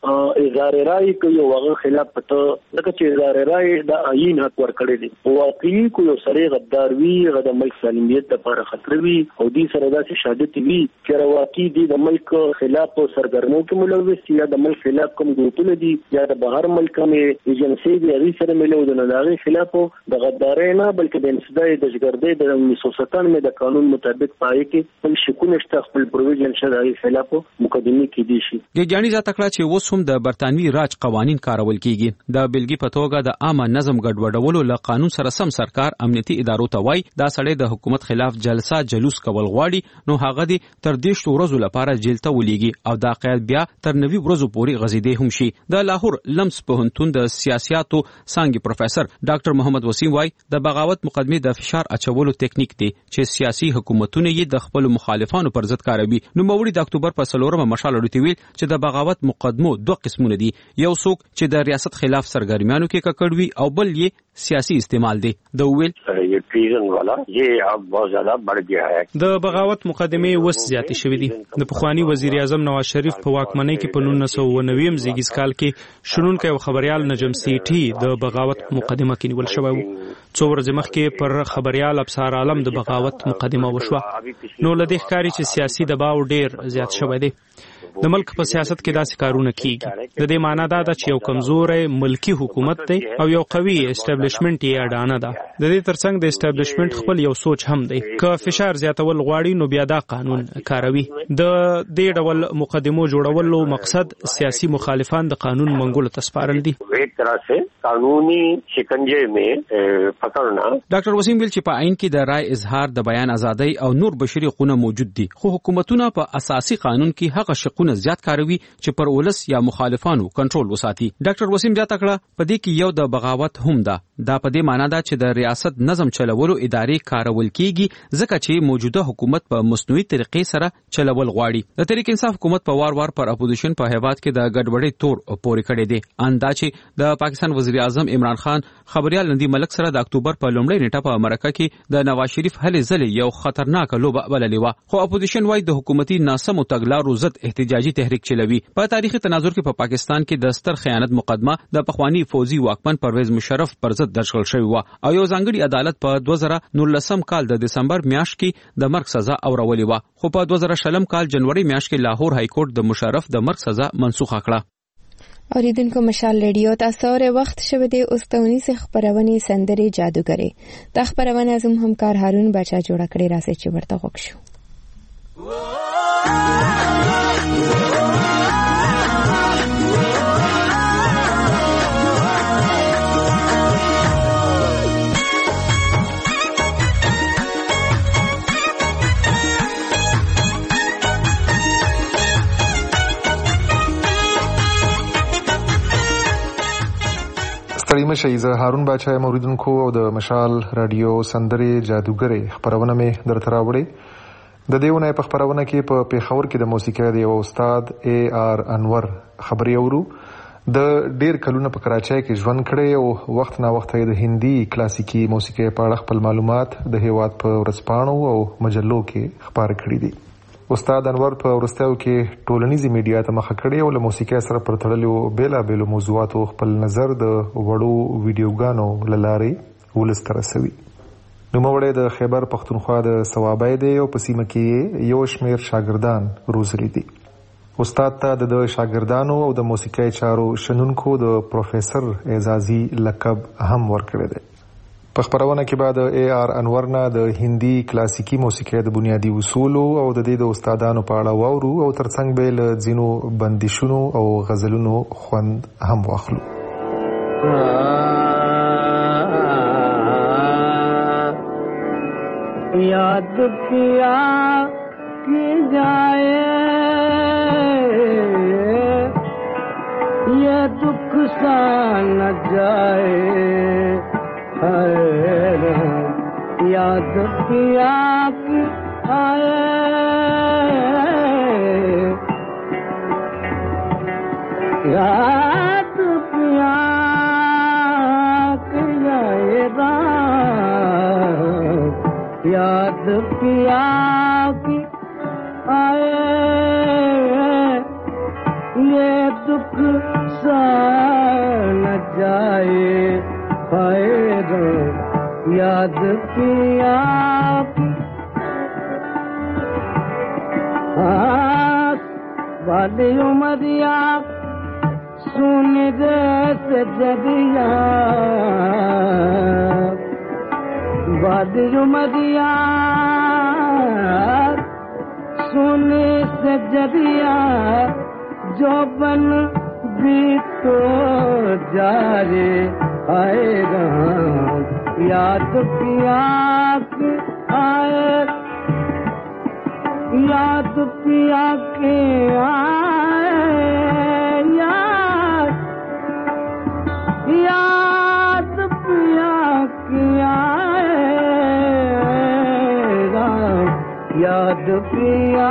اظهار رائے کوي او هغه خلاف پته لکه چې اظهار رائے د آئین حق ورکړي دي واقعي کوي سره غدار وی غد ملک سالمیت لپاره خطر وی او دې سره داسې شهادت وی چې واقعي دي د ملک خلاف سرګرمو کې ملوث یا د ملک خلاف کوم ګروپونه دي یا د بهر ملک کې ایجنسی دی هغه سره ملو د ناغي خلاف د غدارۍ نه بلکې د انسداد د جګړې د انیس سو ستانوي د قانون مطابق پای کې بل شکونه شته خپل پروویژن شته خلاف مقدمه کې دي شي. ګیګیانی ځکه کړه چې اوس هم د برتانوي راج قوانین کارول کیږي. د بلګي په توګه د عامه نظم ګډوډولو له قانون سره سم سرکار امنیتي ادارو ته وای دا سړی د حکومت خلاف جلسه جلوس کول غواړي نو هغه دي تر دې شتو ورځو لپاره جیل ته ولېږي او دا قید بیا تر نوي ورځو پورې غزیدې هم شي. د لاهور لمس پوهنتون د سیاسياتو څانګې پروفیسور ډاکټر محمد وسیم وای د بغاوت مقدمه د فشار اچولو ټیکنیک دی چې سیاسي حکومتونه یې د خپل مخالفانو پر ضد کاروي. نو موري د اکتوبر په څلورمه مشال اړتي ویل چې د بغاوت مقدمو دوه قسمونه دي. یو څوک چې د ریاست خلاف سرګرمیانو کې ککړوي او بل یې سیاسي استعمال دی. د ویل یہ ټریزن والا یہ اب بہت زیادہ بڑھ گیا ہے. د بغاوت مقدمه وس زیاتې شوې دي. د پخوانی وزیر اعظم نواز شریف په واکمنۍ کې په نولس سوه اوه نوي زیږیز کال کې شنونکو او خبريال نجم سیټي د بغاوت مقدمه کې نیول شوی وو. څو ورځې مخکې پر خبريال ابصار عالم د بغاوت مقدمه وشوه. نو لدې ښکاری چې سیاسي دباو ډیر زیات شوی دی. د ملک په سیاست کې داسې کارونه کیږي. د دې معنی دا ده چې یو کمزوري ملکی حکومت دی او یو قوي اسټابلیشمنت یې اډانه ده. د دې ترڅنګ د اسټابلیشمنت خپل یو سوچ هم دی. که فشار زیاتول غواړي نو بیا دا قانون کاروي. د دې ډول مقدمو جوړولو مقصد سیاسي مخالفان د قانون منګولو ته سپارل دي. ایک طرح سے قانونی شکنجه میں پکڑنا. ډاکټر وسیم ویل چې په آئین کې د رائے اظهار د بیان ازادۍ او نور بشري حقوق موجود دي خو حکومتونه په اساسي قانون کې هغه شقونه زیات کاروي چې پر ولس یا مخالفانو کنټرول وساتي. ډاکټر وسیم زیاته کړه په دې کې یو د بغاوت هم ده. دا په دې معنی ده چې د ریاست نظم چلولو ادارې کارول کیږي ځکه چې موجوده حکومت په مصنوعي طریقې سره چلول غواړي. د تحریک انصاف حکومت په وار وار پر اپوزیشن په هیواد کې د ګډوډۍ تور پورې کړی دی. اندا چې د پاکستان وزیر اعظم عمران خان خبريال نندي ملک سره د اکتوبر په لومړۍ نیټه په امریکا کې د نواز شریف هلې ځلې یو خطرناک لوبه بللې و. خو اپوزیشن وايي د حکومتي ناسمو تګلارو ضد احتجاجي تحریک چلوي. په تاریخي تناظر کې په پا پاکستان کې د ستر خیانت مقدمه د پخوانی فوزي واکمن پرویز مشرف پر ضد درج کړل شوی و او یو ځانګړي عدالت په دوه زره نولسم کال د دسمبر میاشت کې د مرګ سزا اورولې و. خو په دوه زره شلم کال جنوري میاشت کې لاهور های کورټ د مشرف د مرګ سزا منسوخه کړه. اوریدونکو مشال ریډیو تاسو ور وخت شوه د اوستونی څخه خبرونه سندري جادوګری د خبرونه زم همکار هارون بچا جوړ کړی راځي چې ورته وښو. ستړي مشه زه هارون بچا یم. اوریدونکو او د مشال رادیو سندري جادوګری خبرونه مې درته راوړې. د دیونه په خبرونه کې په پیښور کې د موسیقۍ د یو استاد اے آر انور خبري اورو. د ډیر کلونه په کراچۍ کې ژوند کړی او وخت نا وخت د هندي کلاسیکي موسیقۍ په اړه خپل معلومات د هیواد په ورځپاڼو او مجلو کې خبر کړی دي. استاد انور په ورستیو کې ټولنیزي میډیا ته مخه کړی او له موسیقۍ سره پر تړلو بیلا بیلو موضوعاتو خپل نظر د وړو ویډیوګانو للارې ولست رسوي. نوموړی د خیبر پختونخوا د ثوابای دی او په سیمه کې یو شمیر شاګردان روزلي دي. استاد ته د شاګردانو او د موسیقۍ چارو شنونکو د پروفیسور اعزازي لقب هم ورکړی دی. په خبرونه کې بعد اے آر انور نه د هندي کلاسیکی موسیقي د بنیادی اصول او د دې د استادانو په اړه واورو او ترڅنګ به له ځینو بندیشونو او غزلونو خوند هم واخلو. याद किया कि जाए ये दुख सा न जाए, याद किया कि आए याद किया कि जाएगा, याद किया कि आए ये दुख सा न जाए, याद किया कि हाँ वाली उमरिया सुन जैसे जदिया, वाली उमरिया सुने से जदिया, जो बन भी तो जा रे आएगा, याद किया कि आए याद किया कि आए याद याद किया कि आएगा, याद किया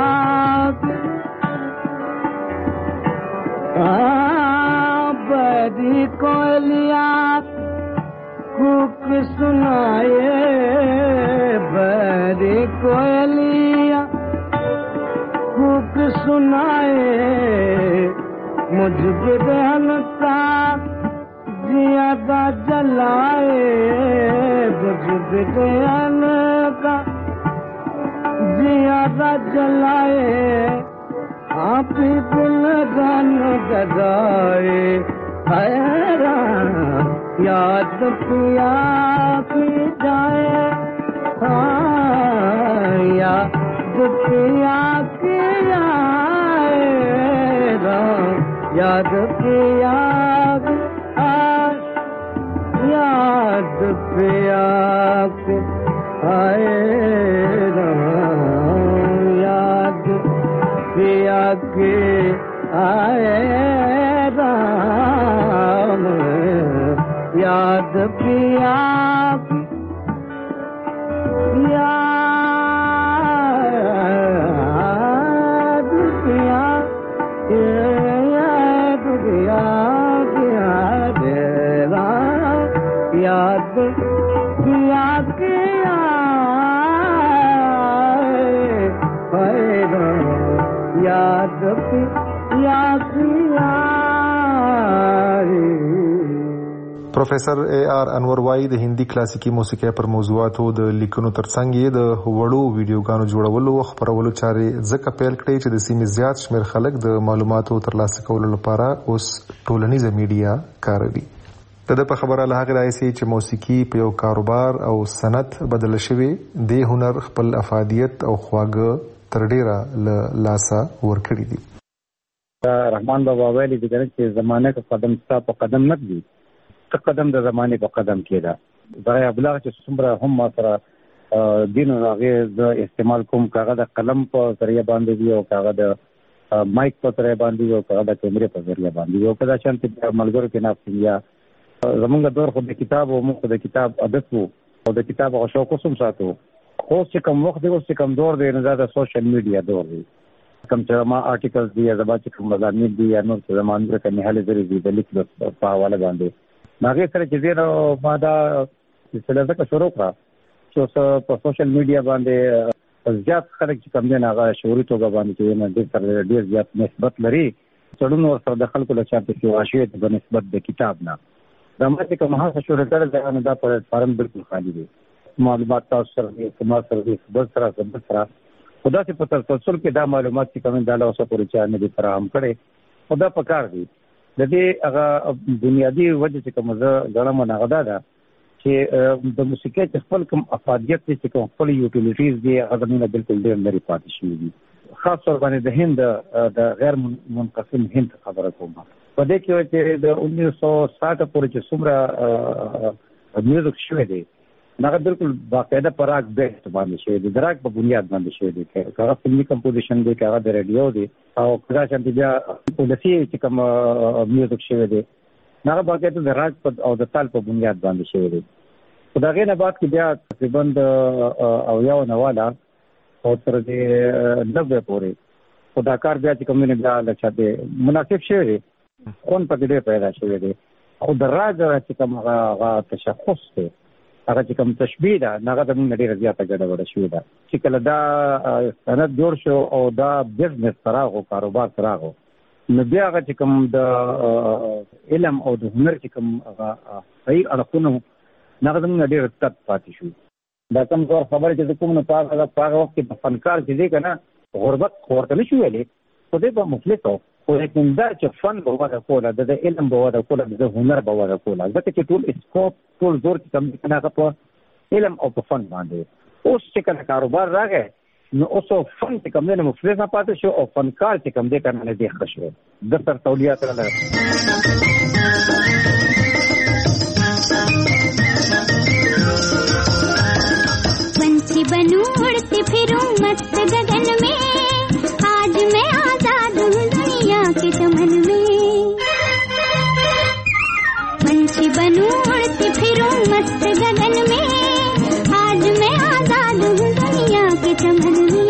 बड़ी कोयलिया कुक सुनाए, बड़ी कोयलिया कुक सुनाए, मुझ बिरहन का जियादा जलाए, मुझ बिरहन का जियादा जलाए, आप ही दिल गन गजाए, याद किया कि जाए, हाँ याद किया कि आएगा, याद किया कि आए, याद किया कि आएगा, याद किया कि आएगा, याद किया याद किया याद किया याद किया किया याद किया किया। Professor A R انور وايي د هندي کلاسیکی موسیقي پر موضوعاتو د لیکنو ترڅنګ یې د وړو ویډیوګانو جوړولو او خپرولو چارې ځکه پیل کړې چې د سیمې زیات شمېر خلک د معلوماتو ترلاسه کولو لپاره اوس ټولنیزه میډیا کاروي. د ده په خبره له هغې راځي چې موسیقي په یو کاروبار او صنعت بدله شوې، د هنر خپل افادیت او خواږه تر ډېره له لاسه ورکړي دي. رحمان بابا ویلي دي چې زمانه کې قدم ستا په قدم نه دی، قدم د زمانه په قدم کې ده. دا ابلاغ چې څومره هم ما سره دین او هغه د استعمال کوم، کاغه د قلم په ذریعہ باندې دی او کاغه د مایک په ذریعہ باندې دی او کاغه د کیمرې په ذریعہ باندې دی او کدا چې په ملګرو کې نافیا زمونږ دور خو د کتاب او موږ د کتاب عادت وو او د کتاب او شوق کوم ساتو. خو چې کوم وخت دی اوس چې کوم دور دی نه دا سوشل میډیا دور دی. کوم چې ما آرټیکلز دی یا زما چې کوم مضامین دي یا نور څه زمانه کې نه حل ذری دی د لیکلو په حواله باندې هغه سره چې زه ما دا سلسله ځکه شروع کړه چې په سوشل میډیا باندې زیات خلک چې کوم نه هغه شعوري توګه باندې چې نه ډېر سره ډېر زیات نسبت لري څړونو سره د خلکو له چاته کې واشي د نسبت د کتاب نه دا ماته کومه هڅه شروع کړل دا نه دا په فارم بالکل خالی دي معلومات تاسو سره دي کومه سره دي بل سره بل سره خدا سے په تسلسل کې دا معلومات چې کوم دا له اوسه پورې چا نه دي فراهم کړي خدا پکار دي. د دې هغه بنیادی وجه چې کوم زه غواړم نه غدا ده چې د موسیقي چې خپل کوم افادیت دي چې کوم خپل یوټیلیټیز دي هغه زموږ بالکل ډېر لري پاتې شوي دي. خاص طور باندې د هند د غیر منقسم هند خبره کوم په دې کې چې د انیس سو ساٹھ پورې چې څومره میوزیک شوی دی هغه بالکل باقاعده پراګ بیس باندې شوی دی، د راګ په بنیاد باندې شوی دی، هغه فلمي کمپوزیشن دی، هغه د ریډیو دی او کله چې بیا پولیسي چې کوم میوزیک شوی دی هغه باقاعده د راګ او د تال په بنیاد باندې شوی دی. خو دا غیر نه بعد کې بیا تقریبا او یو نواله او تر دې نوې پورې خو دا کار بیا چې کوم نه بیا لچا دی مناسب شوی دی، خون په دې پیدا شوی دی. خو د راګ چې کوم هغه تشخص دی هغه چې کوم تشبیه ده هغه د موږ ډیره زیاته ګډوډه شوې ده چې کله دا سند جوړ شو او دا بزنس راغو کاروبار راغو نو بیا هغه چې کوم د علم او د هنر چې کوم هغه صحیح اړخونه هغه د موږ ډیره تت پاتې شو. دا کوم ډول خبره چې کوم نه پاغه هغه وخت کې فنکار چې دی کنه غربت ورته نشو ویلې خو دې په مفلس او خو لیکن دا چې فن به وده کوله د علم به وده کوله د هنر به وده کوله ځکه چې ټول اسکوپ ټول زور چې کوم کنه هغه په علم او په فن باندې اوس چې کله کاروبار راغی نو اوس فن چې کوم نه مفلس نه پاتې شو او فنکار چې کوم دې کنه نه دی ښه شو د تر تولیات را पंछी बनूं उड़ती फिरूं मस्त गगन में आज मैं आजाद हूँ दुनिया के चमन में पंछी बनूं उड़ती फिरूं मस्त गगन में आज मैं आजाद हूँ दुनिया के चमन में.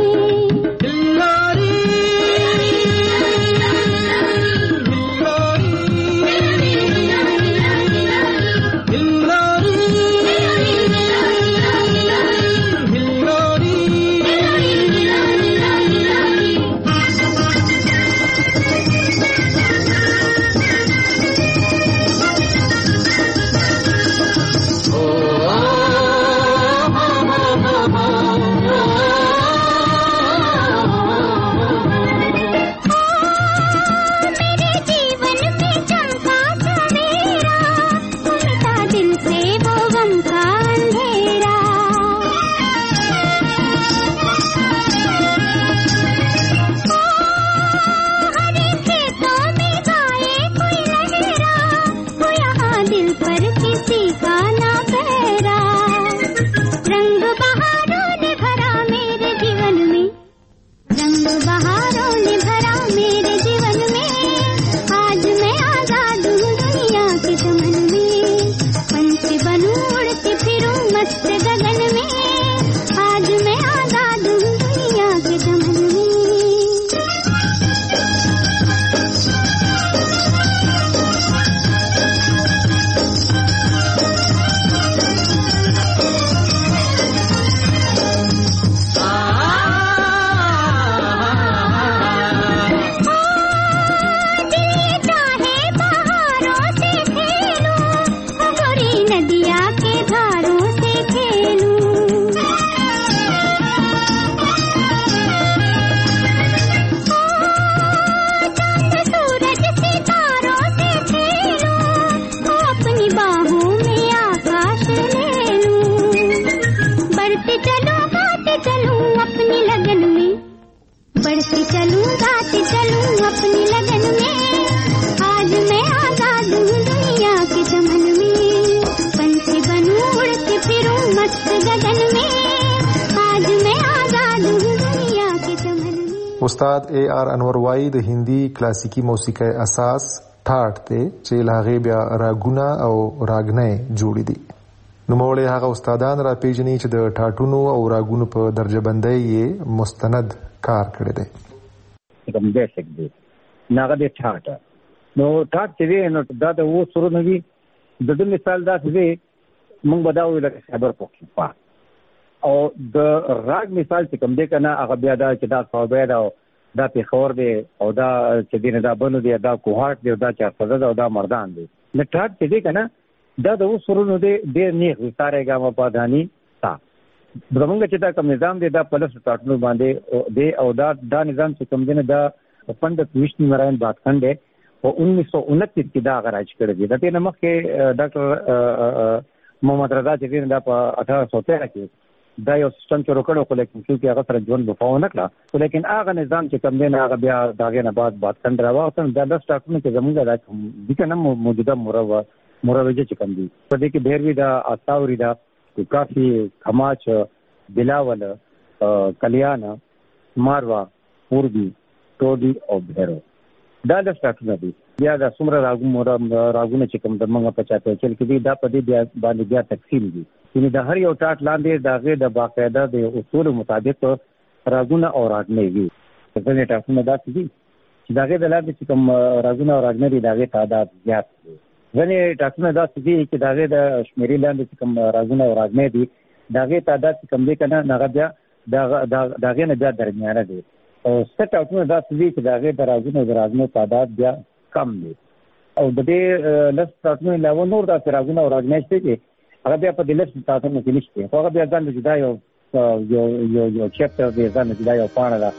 استاد اے آر انور وائی د هندي کلاسیکی موسیقي اساس ټاټ ته چې لاغه بیا راګونه او راګنې جوړې دي. نو موږ هغه استادان را پیژنې چې د ټاټونو او راګونو په درجه بندۍ یې مستند کار کړی دی. کوم بیسیک دی ناغه د ټاټ نو ټاټ چې نو دا د و سره نوي د دې مثال دا چې موږ بداوي لکه خبر پوښتنه او د راګ مثال چې کوم دی کنه هغه بیا دا چې دا صوبه دا دا پیښور دی او دا چې دینه دا بنو دی دا کوهات دی دا چا فزا او دا مردان دی نه ټاټ چې دی کنه دا د وسرونو دی ډیر نیغ وستاره ګامه پادانی تا زمونږ چې دا کوم نظام دی دا پلس ټاټنو باندې دی او دا دا نظام چې کوم دی نه دا پندت وشنی نارائن باتخند او انیس سو انتیس کې دا غراج کړی دی د دې نمخ کې ډاکټر محمد رضا چې دین دا په اٹھارہ سو تیرہ کې دا یو سیستم شروع کړو خو لیکن چې هغه سره ژوند وفاو نه کړه خو لیکن هغه نظام چې کوم دی هغه بیا داغه نه بعد بعد څنګه راوځم دا د سټاکونو چې زموږ د دې کنه موجوده مروه مروجه چې کوم دی په دې کې ډېر وی دا اساوري دا کافي خماچ بلاول کلیانا ماروا پوربي ټوډي او بهرو دا د سټاکونه دي بیا د څومره راګو راګونه چې کوم د منګه په چاته چل کې دي دا په دې بیا باندې بیا تقسیم دي یعنی د هر یو ټاټ لاندې دغه د باقاعده د اصول مطابق راګونه او راګنې وي ځینې ټاکونه دا دي چې دغه د لاندې چې کوم راګونه او راګنې دي دغه تعداد زیات دي ځینې ټاکونه دا دي چې دغه د شمیرې لاندې چې کوم راګونه او راګنې دي دغه تعداد کم دي کنه هغه بیا دغه نه بیا درمیانه دي او ست اوټونه دا دي چې دغه د راګونو او راګنو تعداد بیا کم دي او د دې لس اوټونه علاوه نور د راګونو او راګنې چې هغه بیا په دې لس اوټونو کې نشته خو هغه بیا ځان جدا یو یو یو یو چپټر دی ځان جدا یو پاڼه ده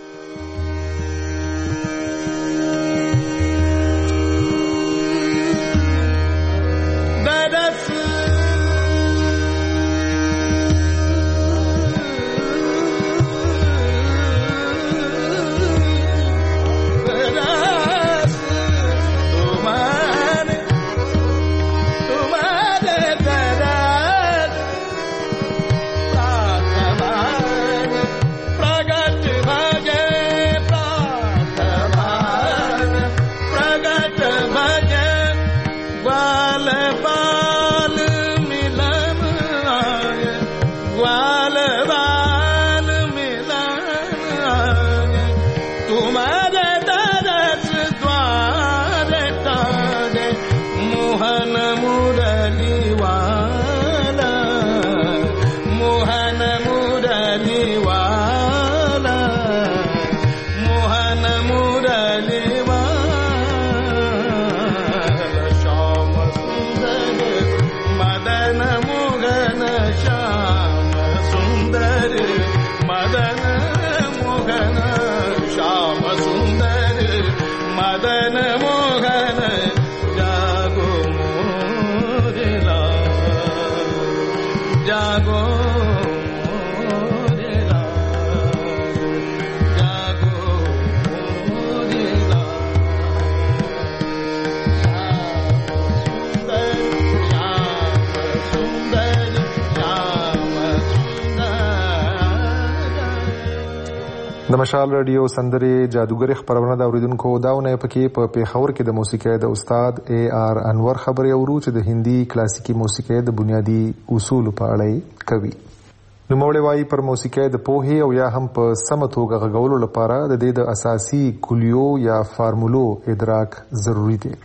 د مشال رادیو سندرې جادوګر خبرونه دا اوریدونکو داونه پکې په پیښور کې د موسیقۍ د استاد اے آر انور خبري اورو چې د هندي کلاسیکي موسیقۍ د بنیادی اصول په اړه کوي نو موږ وايي پر موسیقۍ د پوهې او یا هم په سم توګه غږولو لپاره د دې د اساسي کلیو یا فارمولو ادراک ضروری دی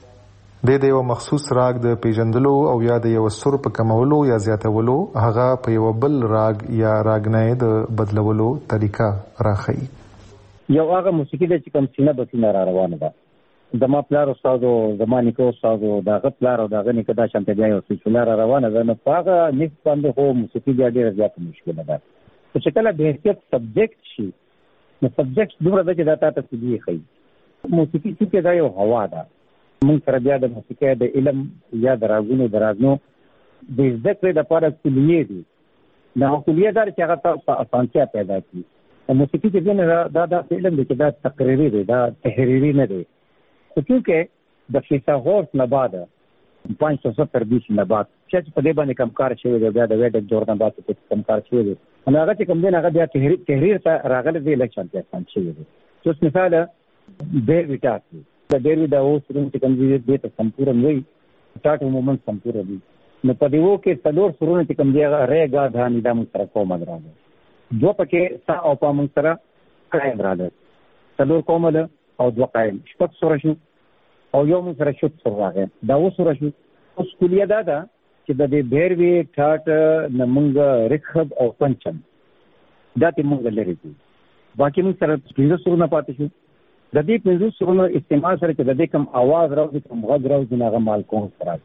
د دې یو مخصوص راګ د پیژندلو او یا د یو سر په کمولو یا زیاتولو هغه په یو بل راګ یا راګنې د بدلولو طریقه راخی یو هغه موسیقي د چې کوم سینه به سینه را روانه ده د ما پلار استادو زماني کو استادو دغه پلار او دغه نیکه دا شانته بیا یو سلسله را روانه ده نو هغه نس باندې خو موسیقي بیا ډېره زیاته مشکله ده چې کله د هیڅ سبجیکټ شي نو سبجیکټ دومره ده چې دا تاسو ته دی خي موسیقي چې دا یو هوا ده موږ سره بیا د موسیقي د علم یا د راګونو د راګنو د ذکر د لپاره کلیې دي نو کلیې دار چې هغه په اسانتیا پیدا کړي موسیقي چې دنه دا د علم د چې دا تقریری دی دا تحریری نه دی خو چې د فیثاغورس نه بعد پنځه سوه ستر بیس نه بعد چې په دې باندې کم کار شوی دی بیا د ویډ جوړ نه بعد په کم کار شوی دی نو هغه چې کوم دی هغه بیا تحریر تحریر ته راغلی دی الیکشن ته څنګه شوی دی اوس مثال د ویټاک د ډېر د اوس چې کوم دی د سمپورن وی ټاټ مومنت سمپورن دی نو په دیو کې څلور سرونه چې کوم دی هغه ریګا دانی د موږ سره کومه راغلی دو پکې سا او په موږ سره قائم راغلی څلور کومل او دوه قائم شپږ سره شو او یو موږ سره شوت سره راغی دا و سره شو اوس کلیه دا ده چې د دې بیروي ټاټ نمنګ رخب او پنچم دا ته موږ لري دي باقي موږ سره پنځه سرونه پاتې شو د دې پنځه سرونو استعمال سره چې د دې کم आवाज راوځي کوم غږ راوځي هغه مالکون سره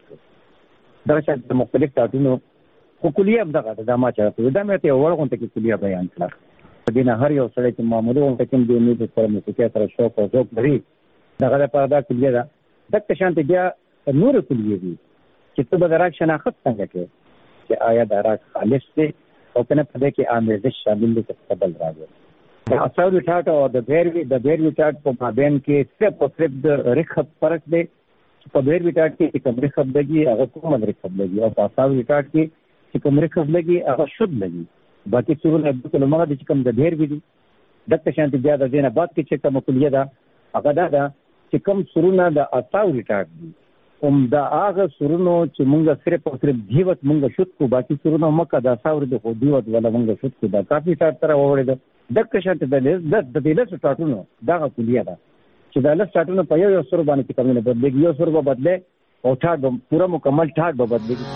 دا چې مختلف ټاټونو خو کلیه هم دغه دا ما چاته دا مې ته ورغونته کې کلیه بیان کړه په دې هر یو سره چې معمولی ورته کوم دی نه د سره موسیقي سره شوق او ذوق لري دغه لپاره دا کلیه ده دغه شانته بیا نور کلیه دي چې ته به دراک شناخت څنګه کې چې آیا دا راګ خالص دی او کنه په دې کې آمیزش شامل دي چې قبل راغی. د اصاوي ټاټ او د بیروي د بیروي ټاټ په مابین کې صرف او صرف د رخب فرق دی. په بیروي ټاټ کې کوم رخب لګي هغه کوم رخب لګي او په اصاوي ټاټ کې چې کوم رخب لګي هغه شد لګي. باقي څورونه د کله مغه د کوم د بیروي دي دغه شانتي بیا د دینه بعد کې چې کوم کلیه ده هغه دا ده چې کوم څورونه د اصاوي ټاټ دي هم دا هغه څورونو چې مونږ صرف او صرف دیوت مونږ شد کو باقي څورونه مکه د اصاوي د خو دیوت ولا مونږ شد کو دا کافي ټاټ تر وړي ده. دغه شانت د د د دې له سټاټونو دغه کلیه ده چې د له سټاټونو په یو یو سر باندې کومه بدلېږي، یو سر به بدله او ټاټ پورا مکمل ټاټ به بدلېږي.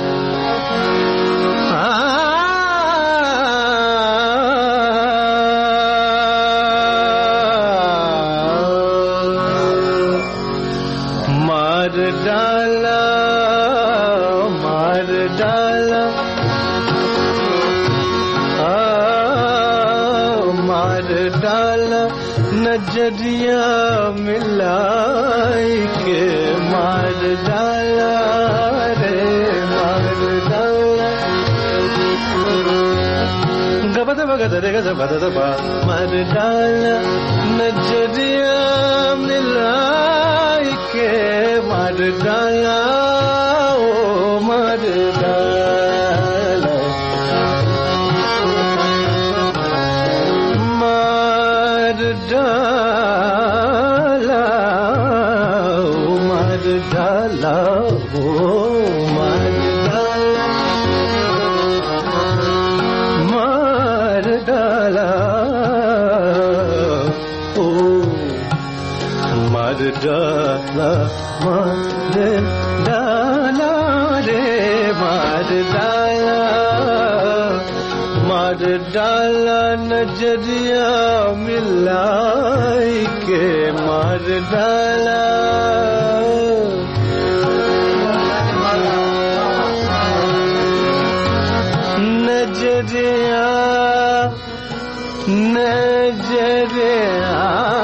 मार डाला मार डाला डाला नजरिया मिलाई के मार डाला रे मार डाला गबद बगद रे गद बद बा मार डाला नजरिया मिलाई के मार डाला ओ मार डाला डाला मार डाला ओ मार डाला मार डाला ओ मार डाला मार डाला रे मार डाला मार डाला नजरिया मिलाई के मार डाला नजरिया नजरिया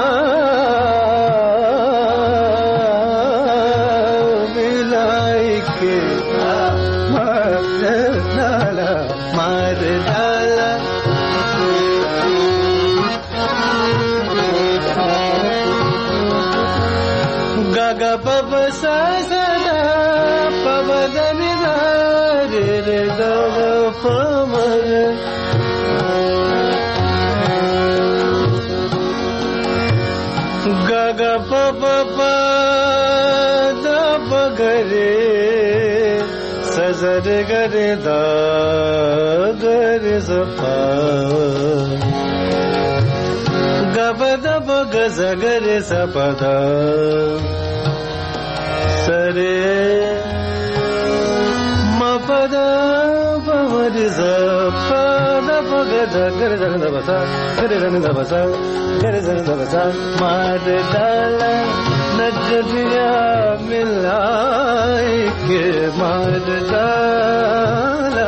मिलाई के मार डाला मार डाला gaga papa sa sa da papa da ni da re re da pa ma re gaga papa pa da pa ga re sa za re ga re da ga re sa pa gaba da ba ga za ga re sa pa da sare ma pa da pa ma re za pa da pa ga da ga re da ba sa ga re da ba sa ga re da ba sa ma de dala najriya milai ke ma de dala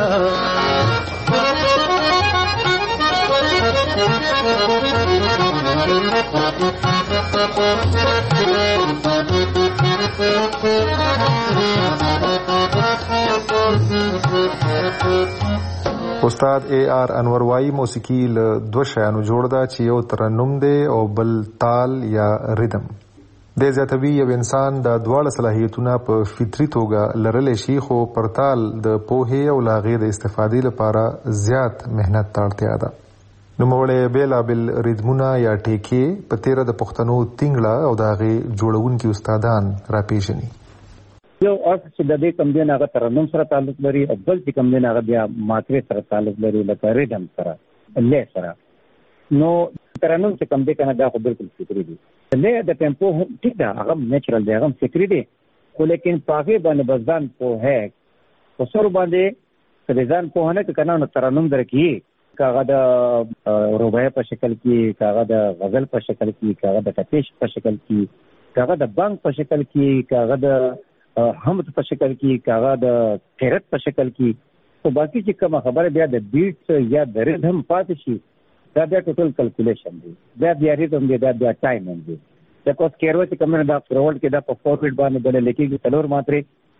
استاد اے آر انور وائی موسیقي له دوه شیانو جوړ ده چې یو ترنم دی او بل تال یا ریدم. د زیاتوي یو انسان د دواړه صلاحیتونه په فطري توګه لرلی شي خو پر تال د پوهې او لاغې د استفادې لپاره زیات مهنت ته اړتیا ده. نوموړی بیلابل ریدمونه یا ټیکې په تیره د پښتنو تینګړه او د هغې جوړونکي استادان راپېژني. یو اصل چې د دې کم دی هغه ترنم سره تعلق لري او بل چې کم دی هغه بیا ماترې سره تعلق لري لکه ریدم سره لې سره. نو ترنم چې کم دی کنه دا خو بالکل فطري دی. لې د ټیمپو ټیک ده هغه نیچرل دی هغه فطري دی خو لیکن پاغه باندې بزدان په هک په سر باندې کلیزان په نه کنه نو ترنم درکې کاغه د روبای په شکل کې کاغه د غزل په شکل کې کاغه د ټپیش په شکل کې کاغه د بانک په شکل کې کاغه د حمد په شکل کې کاغه د خیرت په شکل کې او باقي چې کومه خبره بیا د بیټس یا د ریدم پاتې شي دا بیا ټوټل کیلکولیشن دی بیا بیا ریدم دی دا بیا ټایم دی د کوس کیرو چې کومه دا پرول کې دا په فورورډ باندې بل لیکيږي څلور ماترې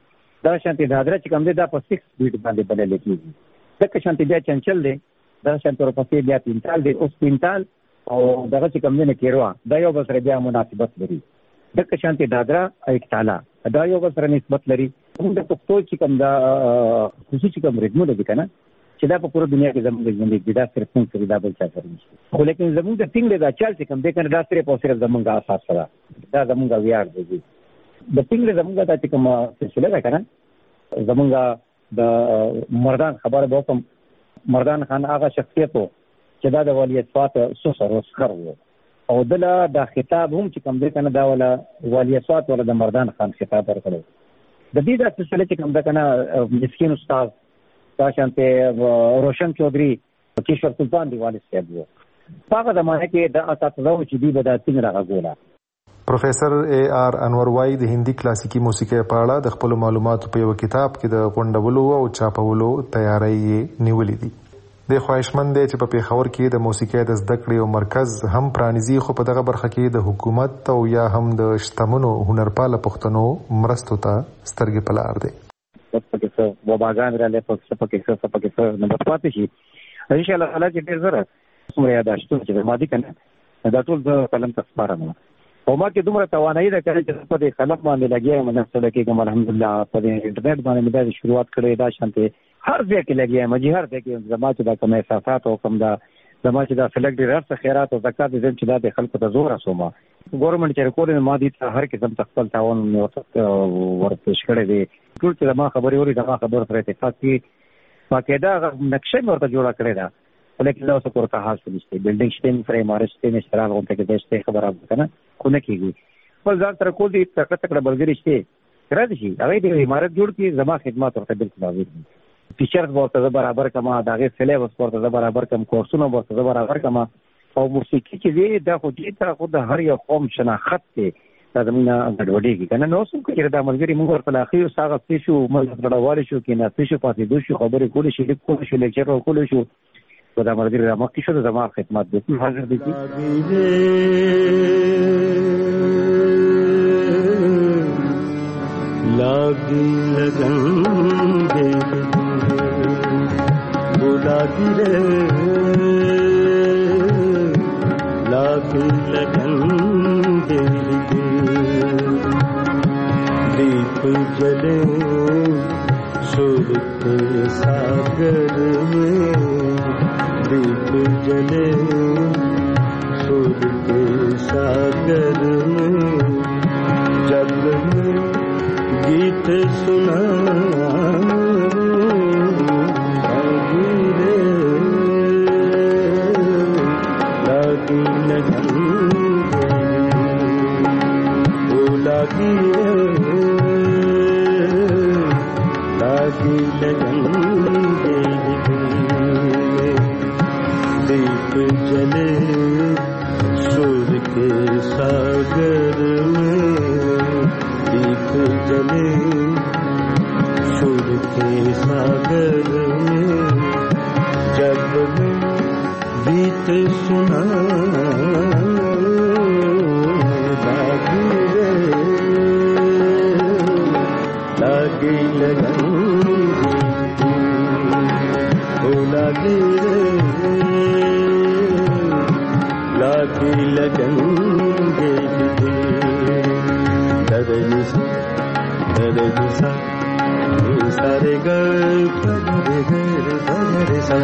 دا شانتي دادره چې کوم دی دا په سکس بیټ باندې بلل کېږي دغه شانتي بیا چنچل دی دا شانتي ورپسې بیا پینتال دی اوس پینتال او دغه چې کوم دی نه کیروا دا یو بل سره بیا مناسبت لري دغه شانتي دادره ایکتالا دا یو بل سره نسبت لري موږ د پښتو چې کوم دا خصوصي کوم ریتمونه دي کنه چې دا په پوره دنیا کې زموږ ژوند دا صرف څنګه دا بل څه کوي خو لیکن زموږ د ټینګ دا چل چې کوم دې کنه دا صرف او صرف زموږ اساس سره دا زموږ ویاړ دی د ټینګ زموږ دا چې کوم سلسله ده کنه زموږ د مردان خبره به کوم مردان خان هغه شخصیت چې دا د ولیعت فات سوسر وسخر وو او دله دا خطاب هم چې کوم دې کنه دا ولا ولیعت فات ولا د مردان خان خطاب ورکړو د دې د سلسله چې کوم دا کنه مسکین استاد دا شانته روشن چودھری کیشور سلطان دیوانی صاحب وو هغه زمانه کې د اساتذه چې دی به د څنګه راغولا پروفیسر اے آر انور وای د هندي کلاسیکی موسیقي په اړه د خپل معلوماتو په یو کتاب کې د غونډولو او چاپولو تیاری نیولې دي د خواهشمند دی چې په پیښور کې د موسیقي د زده کړې او مرکز هم پرانیزي خو په دغه برخه کې د حکومت او یا هم د شتمنو هنرپاله پښتنو مرستو ته سترګې په لار دی پکې څه وباګان را لې پکې پکې څه پکې څه نو پاتې شي ان شاء الله تعالی چې ډېر زره څومره یاداشتونه چې ما دي کنه دا ټول د قلم ته سپارم او ما کې دومره توانایي ده چې په دې قلم باندې لګیا یم نن څه کې کوم الحمدلله په انټرنیټ باندې مې د شروعات کړې دا شانته هر ځای کې لګیا یم چې هر ځای کې زما چې دا کوم احساسات او کوم دا زما چې دا فلک ډیر څه خیرات او زکات دې چې دا د خلکو ته زور اسوما ګورنمنت چې کولې ما دي ته هر قسم تخپل تعاون ورته شکړې دي ټول چې ما خبرې اوري دا خبر سره اتفاق کی باقاعده نقشه ورته جوړه کړې ده لیکن له اوسه ورته حاصل نشته بلډینګ شته فریم مارشته نشته راغونته کې دشته خبره کنه کو نه کیږي خپل ځان تر کو دي تکړه تکړه بلګری شته راځي شي هغه دې عمارت جوړ کی زما خدمات ورته بالکل حاضر دي ټیچرز ورته برابر کما داغه سلیبس ورته برابر کم کورسونه ورته برابر کما او موسیقي چې دی دا خو دې ته خو د هر یو قوم شناخت دی دا زمينه غړوډيږي کنه نو څوک چې دا ملګری موږ ورته اخیو ساغه شو موږ غړوالي شو کې نه شو پاتې دوه شو خبرې کولې شي لیک کولې شي لیکچر کولې شو په دا ملګری را مخکې شو زما خدمت دې حاضر دي لاګي لګن دې ګولاګي लागी लगन दे दीप जले सुर के सागर में दीप जले सुर के सागर में जब गीत सुना लागी लागी लगन दीप जले सुर के सागर में दीप जले सुर के सागर में जब गीत सुना लागी लगन ओ लागी लागी लगन दरनी सा दरनी सा सारे गर पगरे गर पगरे सा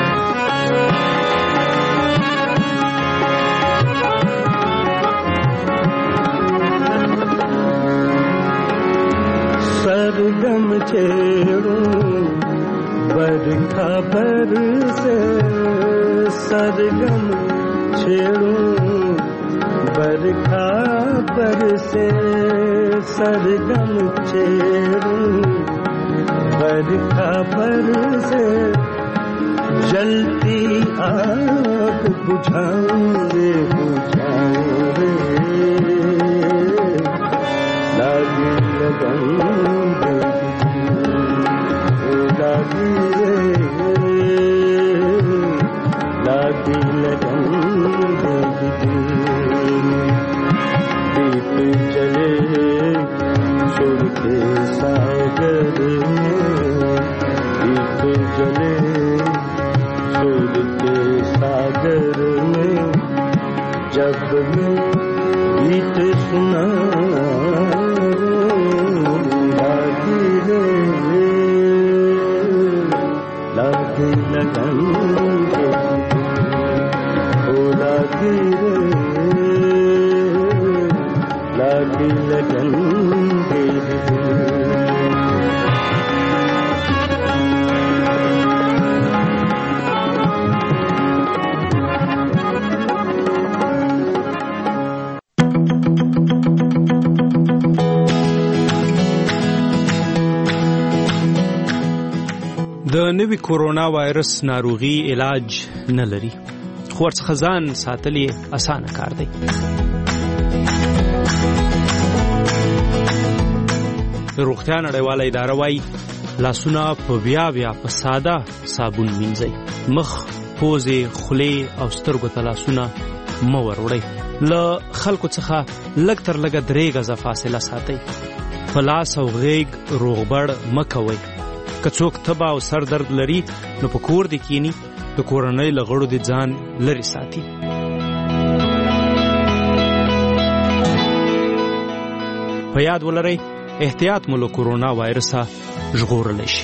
सरगम छेड़ो बरखा पर से सरगम छेड़ो बरखा पर से सरगम छेड़ो बरखा पर से जलती आग बुझाऊंगे बुझाऊंगे लागी लगन लागी लागी लगन दीप जले सुर के सागर गीत सुना लागी रे लागी लगन ओ लागी रे लागी लगन د نوي کورونا وایرس ناروغي علاج نه لري، خو ورڅخه ځان ساتل یې اسانه کار دی. روغتیا نړیواله اداره وایي لاسونه په بیا بیا په ساده صابون مینځئ، مخ، پوزې، خولې او سترګو ته لاسونه مه وروړئ. له خلکو څخه لږ تر لږه درې غزه فاصله ساتئ. په لاس او غیږ روغبړ مه کوئ. که څوک تبه او سر درد لري نو په کور دې کینی، د کورنۍ له غړو دې ځان لرې ساتي. په یاد ولرئ احتیاط مو له کورونا وایرسه ژغورلی شي.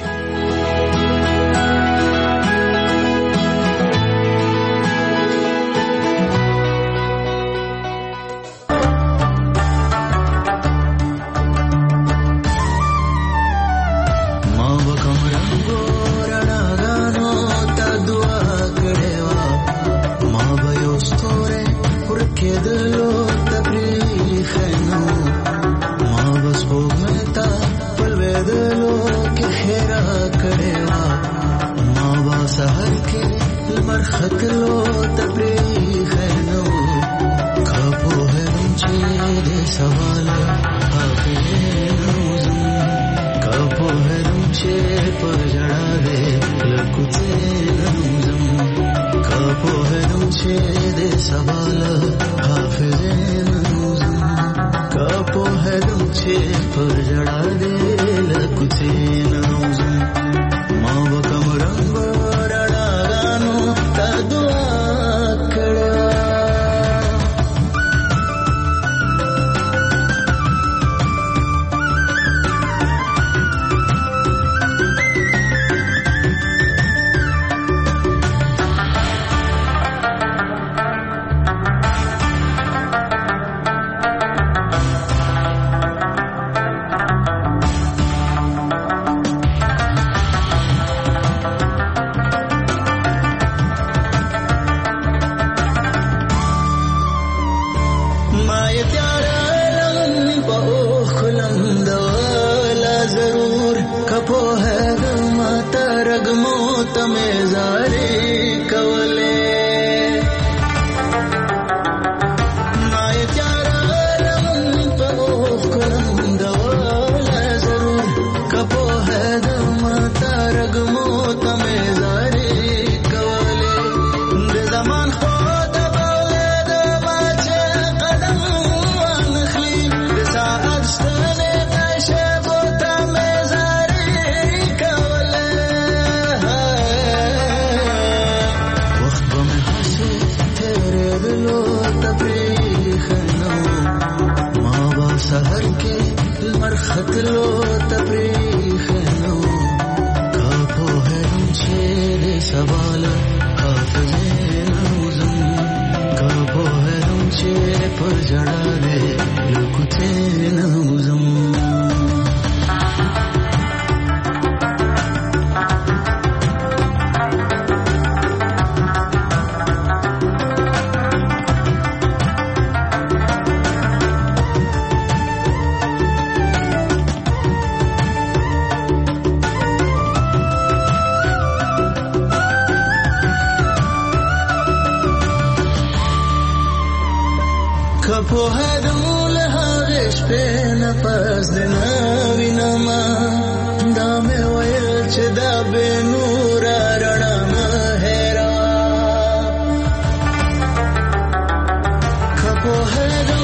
Go ahead.